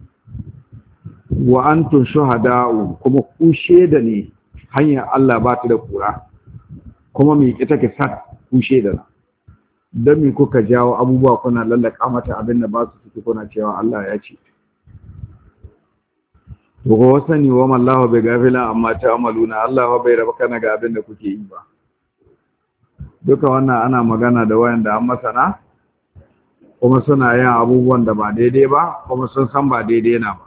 wa antum shuhada'u kuma ku sheda ne hanyar Allah ba ta da kura kuma me ita ke sa ku sheda dan me kuka jawo abubuwa kuna lallaka mata abin da ba su fiti kuna cewa Allah ya ce to ko sani wa mallahu bai gafila amma ta'maluna Allah bai raba kana ga abin da kuke yi ba duka wannan ana magana da wayanda an masana kuma suna yin abubuwan da ba daidai ba kuma sun san ba daidai na ba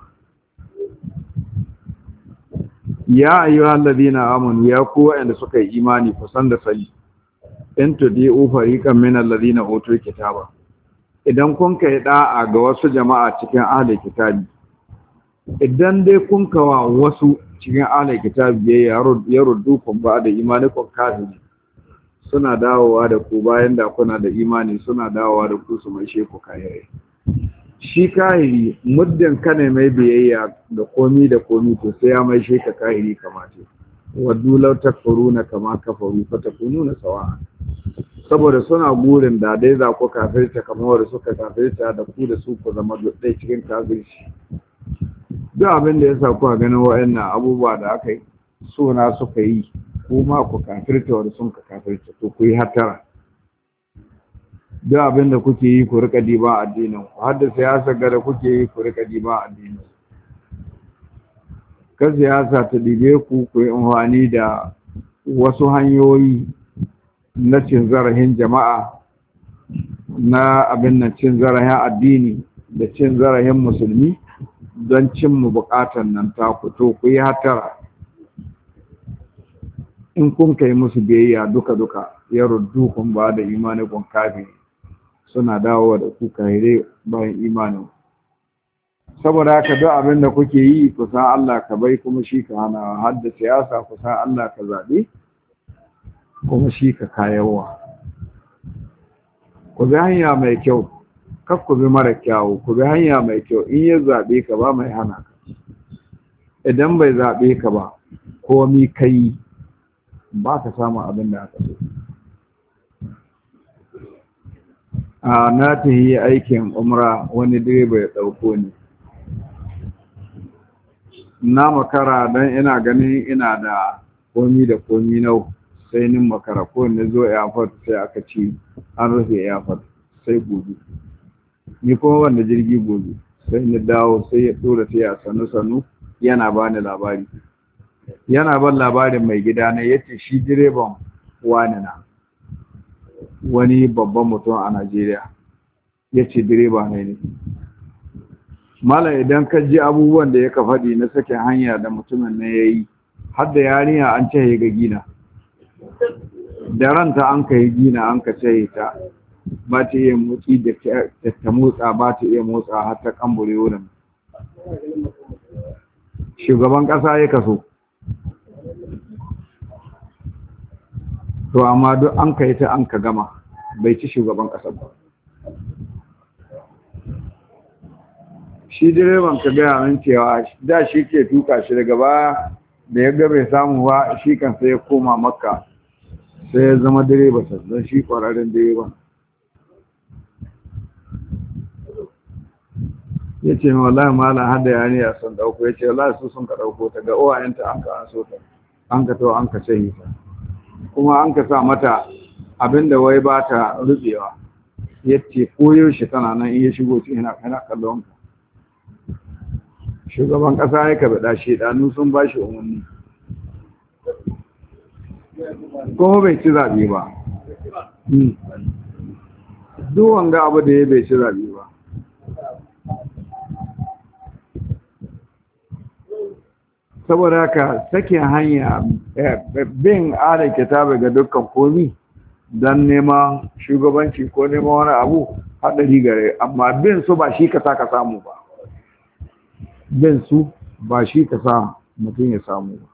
ya ayyuhal ladina amanu ya ku wayanda suka yi imani ku san da sani in tudi'u fariqan min alladhina utul kitaba idan kun kai da'a ga wasu jama'a cikin ahli kitabi idan dai kun kawa wasu cikin ahli kitabi ya ruddu kun ba da imanikum kafiri suna dawowa da ku bayan da kuna da imani suna dawowa da ku su mai sheku kayayi shi kahiri muddin kana mai biyayya da komi da komi to sai ya mai sheka kahiri kamata waddu law takfuruna kama kafaru fatakununa sawa'a saboda suna burin da dai za ku kafirta kamar da suka kafirta da ku da su ku zama dai cikin kafirci duk abin da yasa ku ganin wa'annan abubuwa da aka yi suna suka yi kuma ku kafirta wanda sun ka kafirta to ku yi hatara duk abin da kuke yi ku rika diba addinin ku har da siyasa ga da kuke yi ku rika diba addinin ka siyasa ta dibe ku ku yi amfani da wasu hanyoyi na cin zarafin jama'a na abin nan cin zarafin addini da cin zarafin musulmi don cin mu bukatan nan ta ku to ku yi hatara in kun kai musu biyayya duka ya ruddu kun ba da imanin kun kafin suna dawowa da ku kahire bayan imanin saboda haka duk abin da kuke yi ku san Allah ka bai kuma shi ka hana har da siyasa ku san Allah ka zaɓe kuma shi ka kayawa ku bi hanya mai kyau kar ku bi mara kyawu ku bi hanya mai kyau in ya zaɓe ka ba mai hana ka idan bai zaɓe ka ba komi kai ba ka samun abin da aka so a na ta yi aikin umra wani direba ya ɗauko ni na makara don ina ganin ina da komi da komi nau sai nin makara ko ni zo airport sai aka ci an rufe airport sai gobe ni kuma wanda jirgi gobe sai ni dawo sai ya tura sai a sannu yana bani labari yana ban labarin mai gida ne yace shi direban wani na wani babban mutum a Najeriya yace direba ne malam idan ka ji abubuwan da yake faɗi na sakin hanya da mutumin ne yayi har da yarinya an ce ga gina da ranta an kai gina an ka ce ta ba ta iya motsi da ta motsa ba ta iya motsa har ta kambure wurin shugaban ƙasa ya kaso to amma duk an kai ta an ka gama bai ci shugaban ƙasar ba shi direban ka gaya min cewa da shi ke tuka shi daga baya da ya ga bai samu ba shi kan sai ya koma makka sai ya zama direba don shi ƙwararren direban ya ce wallahi malam har da yaniya sun dauko ya ce wallahi su sun ka dauko ta ga uwayenta an ka so ta an ka to an ka shahi ta kuma an ka sa mata abinda wai ba ta rubewa yace koyaushe tana nan in ya shigo cikin yana kallon ka shugaban kasa ya kabe da shedanu sun bashi umarni kuma bai ci zabe ba duk wanga abu da ya bai ci zabe ba saboda haka sakin hanya bin ala kitabi ga dukkan komi dan neman shugabanci ko neman wani abu haɗari gare, amma bin su ba shi ka sa ka samu ba, bin su ba shi ka sa mutum ya samu ba.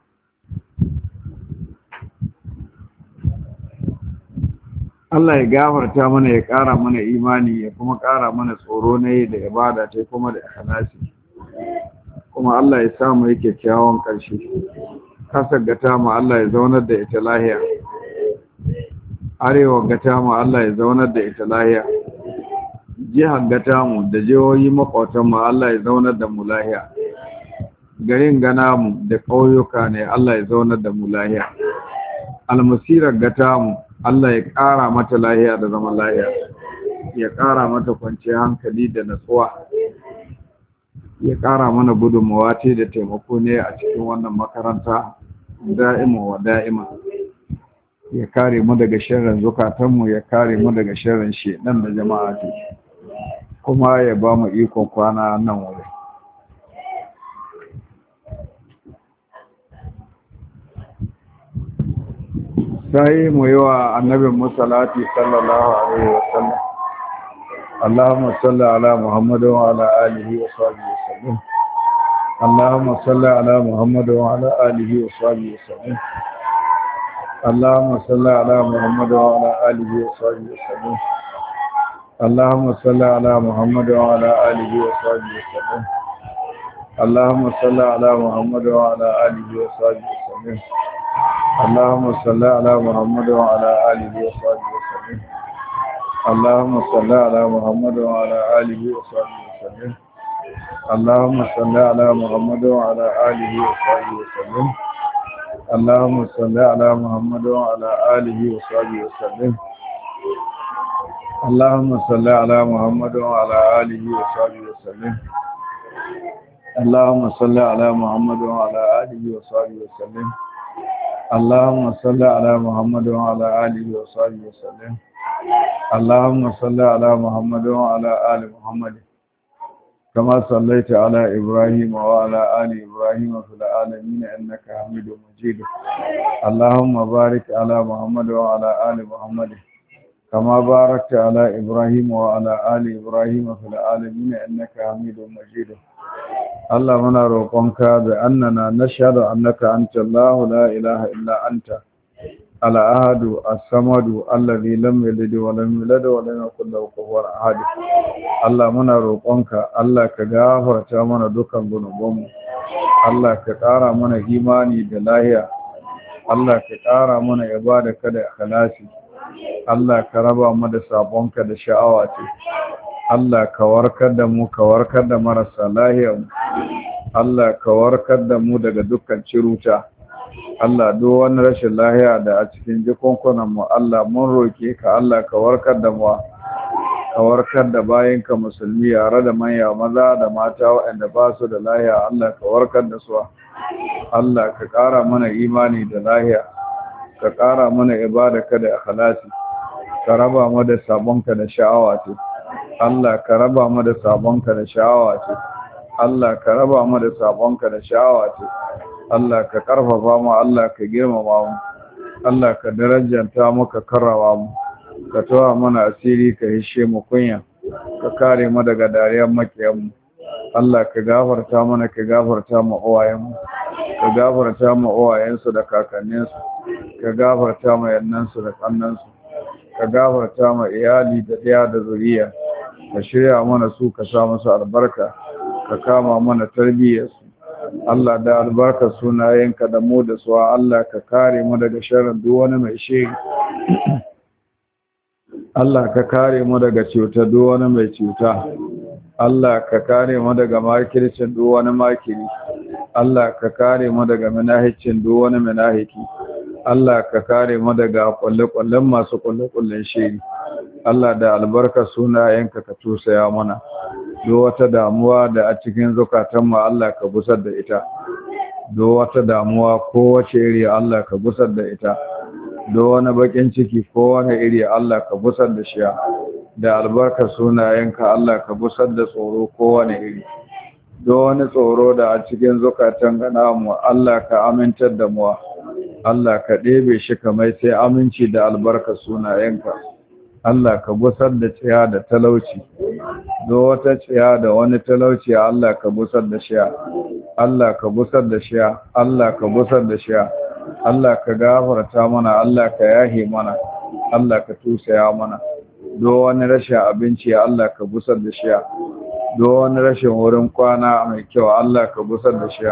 Allah ya gafarta mana, ya ƙara mana imani, ya kuma ƙara mana tsoro ne da ibada ta kuma da ikhlasi, kuma Allah ya samu yake kyawun ƙarshe. Kasar gata mu Allah ya zaunar da ita lahiya, arewa gata mu Allah ya zaunar da ita lahiya, jihar gata mu da jihohi makwatan mu Allah ya zaunar da mu lahiya, garin gana mu da ƙauyuka ne Allah ya zaunar da mu lahiya, almasirar gata mu Allah ya ƙara mata lahiya da zaman lahiya, ya ƙara mata kwanciyar hankali da natsuwa, ya ƙara mana gudunmawa ce da taimako ne a cikin wannan makaranta da'ima wa da'ima, ya kare mu daga sharrin zukatanmu, ya kare mu daga sharrin shedan da jama'a ce, kuma ya ba mu ikon kwana nan wuri. sai mu yi wa annabin musallati sallallahu alaihi wasallam. Allahumma salli ala Muhammadu wa ala alihi wa sahbihi wasallam. Allahumma salli ala Muhammadu wa ala alihi wa sahbihi wasallam. Allahumma salli ala Muhammadu wa ala alihi wa sahbihi wasallam. Allahumma salli ala Muhammadu wa ala alihi wa sahbihi wasallam. Allahumma salli ala Muhammadu wa ala alihi wa sahbihi wasallam. اللهم صل على محمد وعلى آله وصحبه وسلم. اللهم صل على محمد وعلى آله وصحبه وسلم. اللهم صل على محمد وعلى آله وصحبه وسلم. اللهم صل على محمد وعلى آله وصحبه وسلم. اللهم صل على محمد وعلى آله وصحبه وسلم. اللهم صل على محمد وعلى آله وصحبه وسلم. اللهم صل على محمد وعلى آله وصحبه وسلم. اللهم صل على محمد وعلى آل محمد كما صليت على إبراهيم وعلى آل إبراهيم في العالمين إنك حميد مجيد. اللهم بارك على محمد وعلى آل محمد كما باركت على إبراهيم وعلى آل إبراهيم في العالمين إنك حميد مجيد. Allah muna roƙonka da annana nashhadu annaka anta Allahu la ilaha illa anta al-ahadu as-samadu alladhi lam yalid wa lam yulad wa lam yakul lahu kufuwan ahad. Allah muna roƙonka, Allah ka gafarta mana dukkan zunubanmu, Allah ka ƙara mana imani da lahiya, Allah ka ƙara mana ibada da ikhlasi, Allah ka raba mu da sabonka da sha'awa ce. Allah ka warkar da mu, ka warkar da marasa lahiyar, Allah ka warkar da mu daga dukkan ciruta. Allah duk wani rashin lahiya da a cikin jikunkunan mu Allah mun roke ka, Allah ka warkar da mu, ka warkar da bayinka musulmi yare da manya, maza da mata waɗanda ba su da lahiya, Allah ka warkar da su. Allah ka ƙara mana imani da lahiya, ka ƙara mana ibada ka da ikhlasi, ka raba mu da sabonka da sha'awa ce. Allah ka raba mu da sabonka da sha'awa ce. Allah ka raba mu da sabonka da sha'awa ce. Allah ka karfafa mu, Allah ka girmama mu, Allah ka darajanta mu, ka karrama mu, ka tawa mana asiri, ka hishe mu kunya, ka kare mu daga dariyar makiyan mu. Allah ka gafarta mana, ka gafarta mu uwayen mu, ka gafarta mu uwayen su da kakannin su, ka gafarta mu yannan su da kannan su, ka gafarta mu iyali da ɗaya da zuriya, ka shirya mana su, ka sa musu albarka, ka kama mana tarbiyyarsu. Allah da albarkar sunayenka da mu da su, Allah ka kare mu daga sharrin duk wani mai shiri. Allah ka kare mu daga cuta duk wani mai cuta. Allah ka kare mu daga makircin duk wani makiri. Allah ka kare mu daga manahicin duk wani manahiki. Allah ka kare mu daga kulle-kullen masu kulle-kullen shiri. Allah da albarkar sunayenka ka tusaya mana. Do wata damuwa da a cikin zukatanmu Allah ka gusar da ita. Do wata damuwa kowace iri Allah ka gusar da ita. Do wani bakin ciki kowane iri Allah ka gusar da shi. Da albarkar sunayenka Allah ka gusar da tsoro kowane iri. don wani tsoro da a cikin zukatan gana mu Allah ka amintar da mu Allah ka ɗebe shi kamar sai aminci da albarka sunayenka Allah ka gusar da tsiya da talauci do wata tsiya da wani talauci Allah ka gusar da shi Allah ka gusar da shi Allah ka gusar da shi Allah ka gafarta mana Allah ka yahe mana Allah ka tusaya mana do wani rashin abinci Allah ka gusar da shi do wani rashin wurin kwana mai kyau Allah ka gusar da shi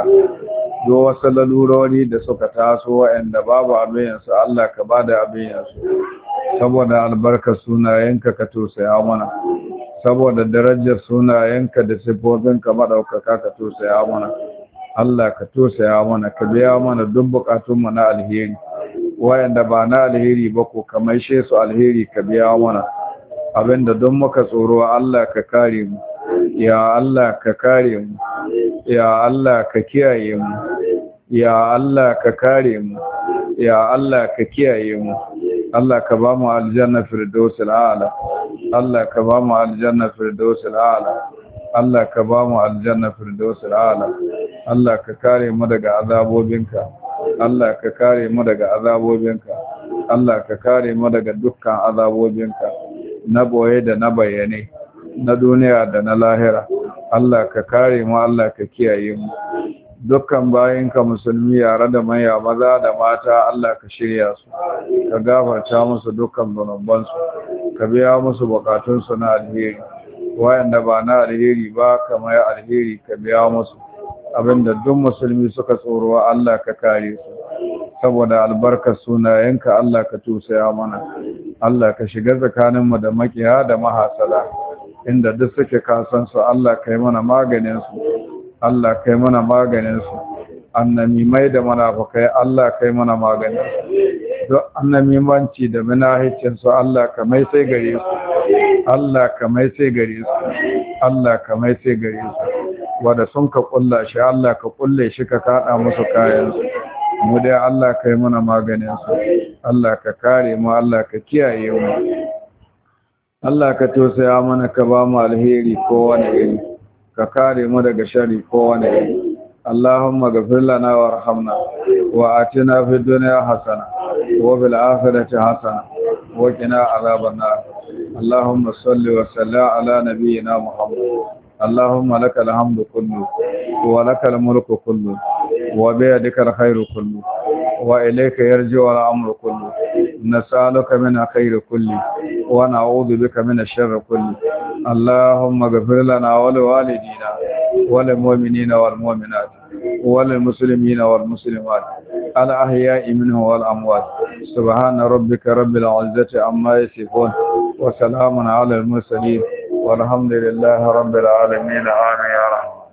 do wasu lalurori da suka taso waɗanda babu abinyansu Allah ka bada abinyansu saboda albarkar sunayenka ka tosaya mana saboda darajar sunayenka da sifofinka madaukaka ka tosaya mana Allah ka tosaya mana ka biya mana duk bukatunmu na alheri wayanda ba na alheri ba ko ka maishe su alheri ka biya mana abinda don muka tsoro Allah ka kare mu ya Allah ka kare mu ya Allah ka kiyaye mu ya Allah ka kare mu ya Allah ka kiyaye mu Allah ka ba mu aljanna firdausul a'la Allah ka ba mu aljanna firdausul a'la Allah ka ba mu aljanna firdausul a'la Allah ka kare mu daga azabobinka Allah ka kare mu daga azabobinka Allah ka kare mu daga dukkan azabobinka na boye da na bayyane na duniya da na lahira Allah ka kare mu Allah ka kiyaye mu dukkan bayinka musulmi yare da manya maza da mata Allah ka shirya su ka gafarta musu dukkan zunubansu ka biya musu bukatunsu na alheri wayanda ba na alheri ba kamar alheri ka biya musu abinda duk musulmi suka tsoro Allah ka kare su saboda albarkar sunayenka Allah ka tusaya mana Allah ka shiga tsakaninmu da makiya da mahasada inda duk suke kasan su Allah kai mana maganin su Allah kai mana maganin su annamimai da munafikai Allah kai mana maganin su duk annamimanci da munaficin su Allah ka mai sai gare su Allah ka mai sai gare su Allah ka mai sai gare su wanda sun ka kulla shi Allah ka kulle shi ka kada musu kayan su mu dai Allah kai mana maganin su Allah ka kare mu Allah ka kiyaye mu Allah ka tosaya mana ka ba mu alheri kowane iri ka kare mu daga shari kowane iri Allahumma ghfir lana warhamna wa atina fid dunya hasana wa fil akhirati hasana wa qina adhaban nar Allahumma salli wa sallim ala nabiyyina Muhammad Allahumma lakal hamdu kullu wa lakal mulku kullu wa bi yadika alkhairu kullu wa ilayka yarji'u al-amru kullu nas'aluka min khayri kulli wa na'udhu bika min ash-sharri kulli Allahumma ighfir lana wa liwalidina wa lil mu'minina wal mu'minat wa lil muslimina wal muslimat al ahya'i minhum wal amwat subhana rabbika rabbil 'izzati amma yasifun wa salamun 'alal mursalin والحمد لله رب العالمين آمين يا رحمن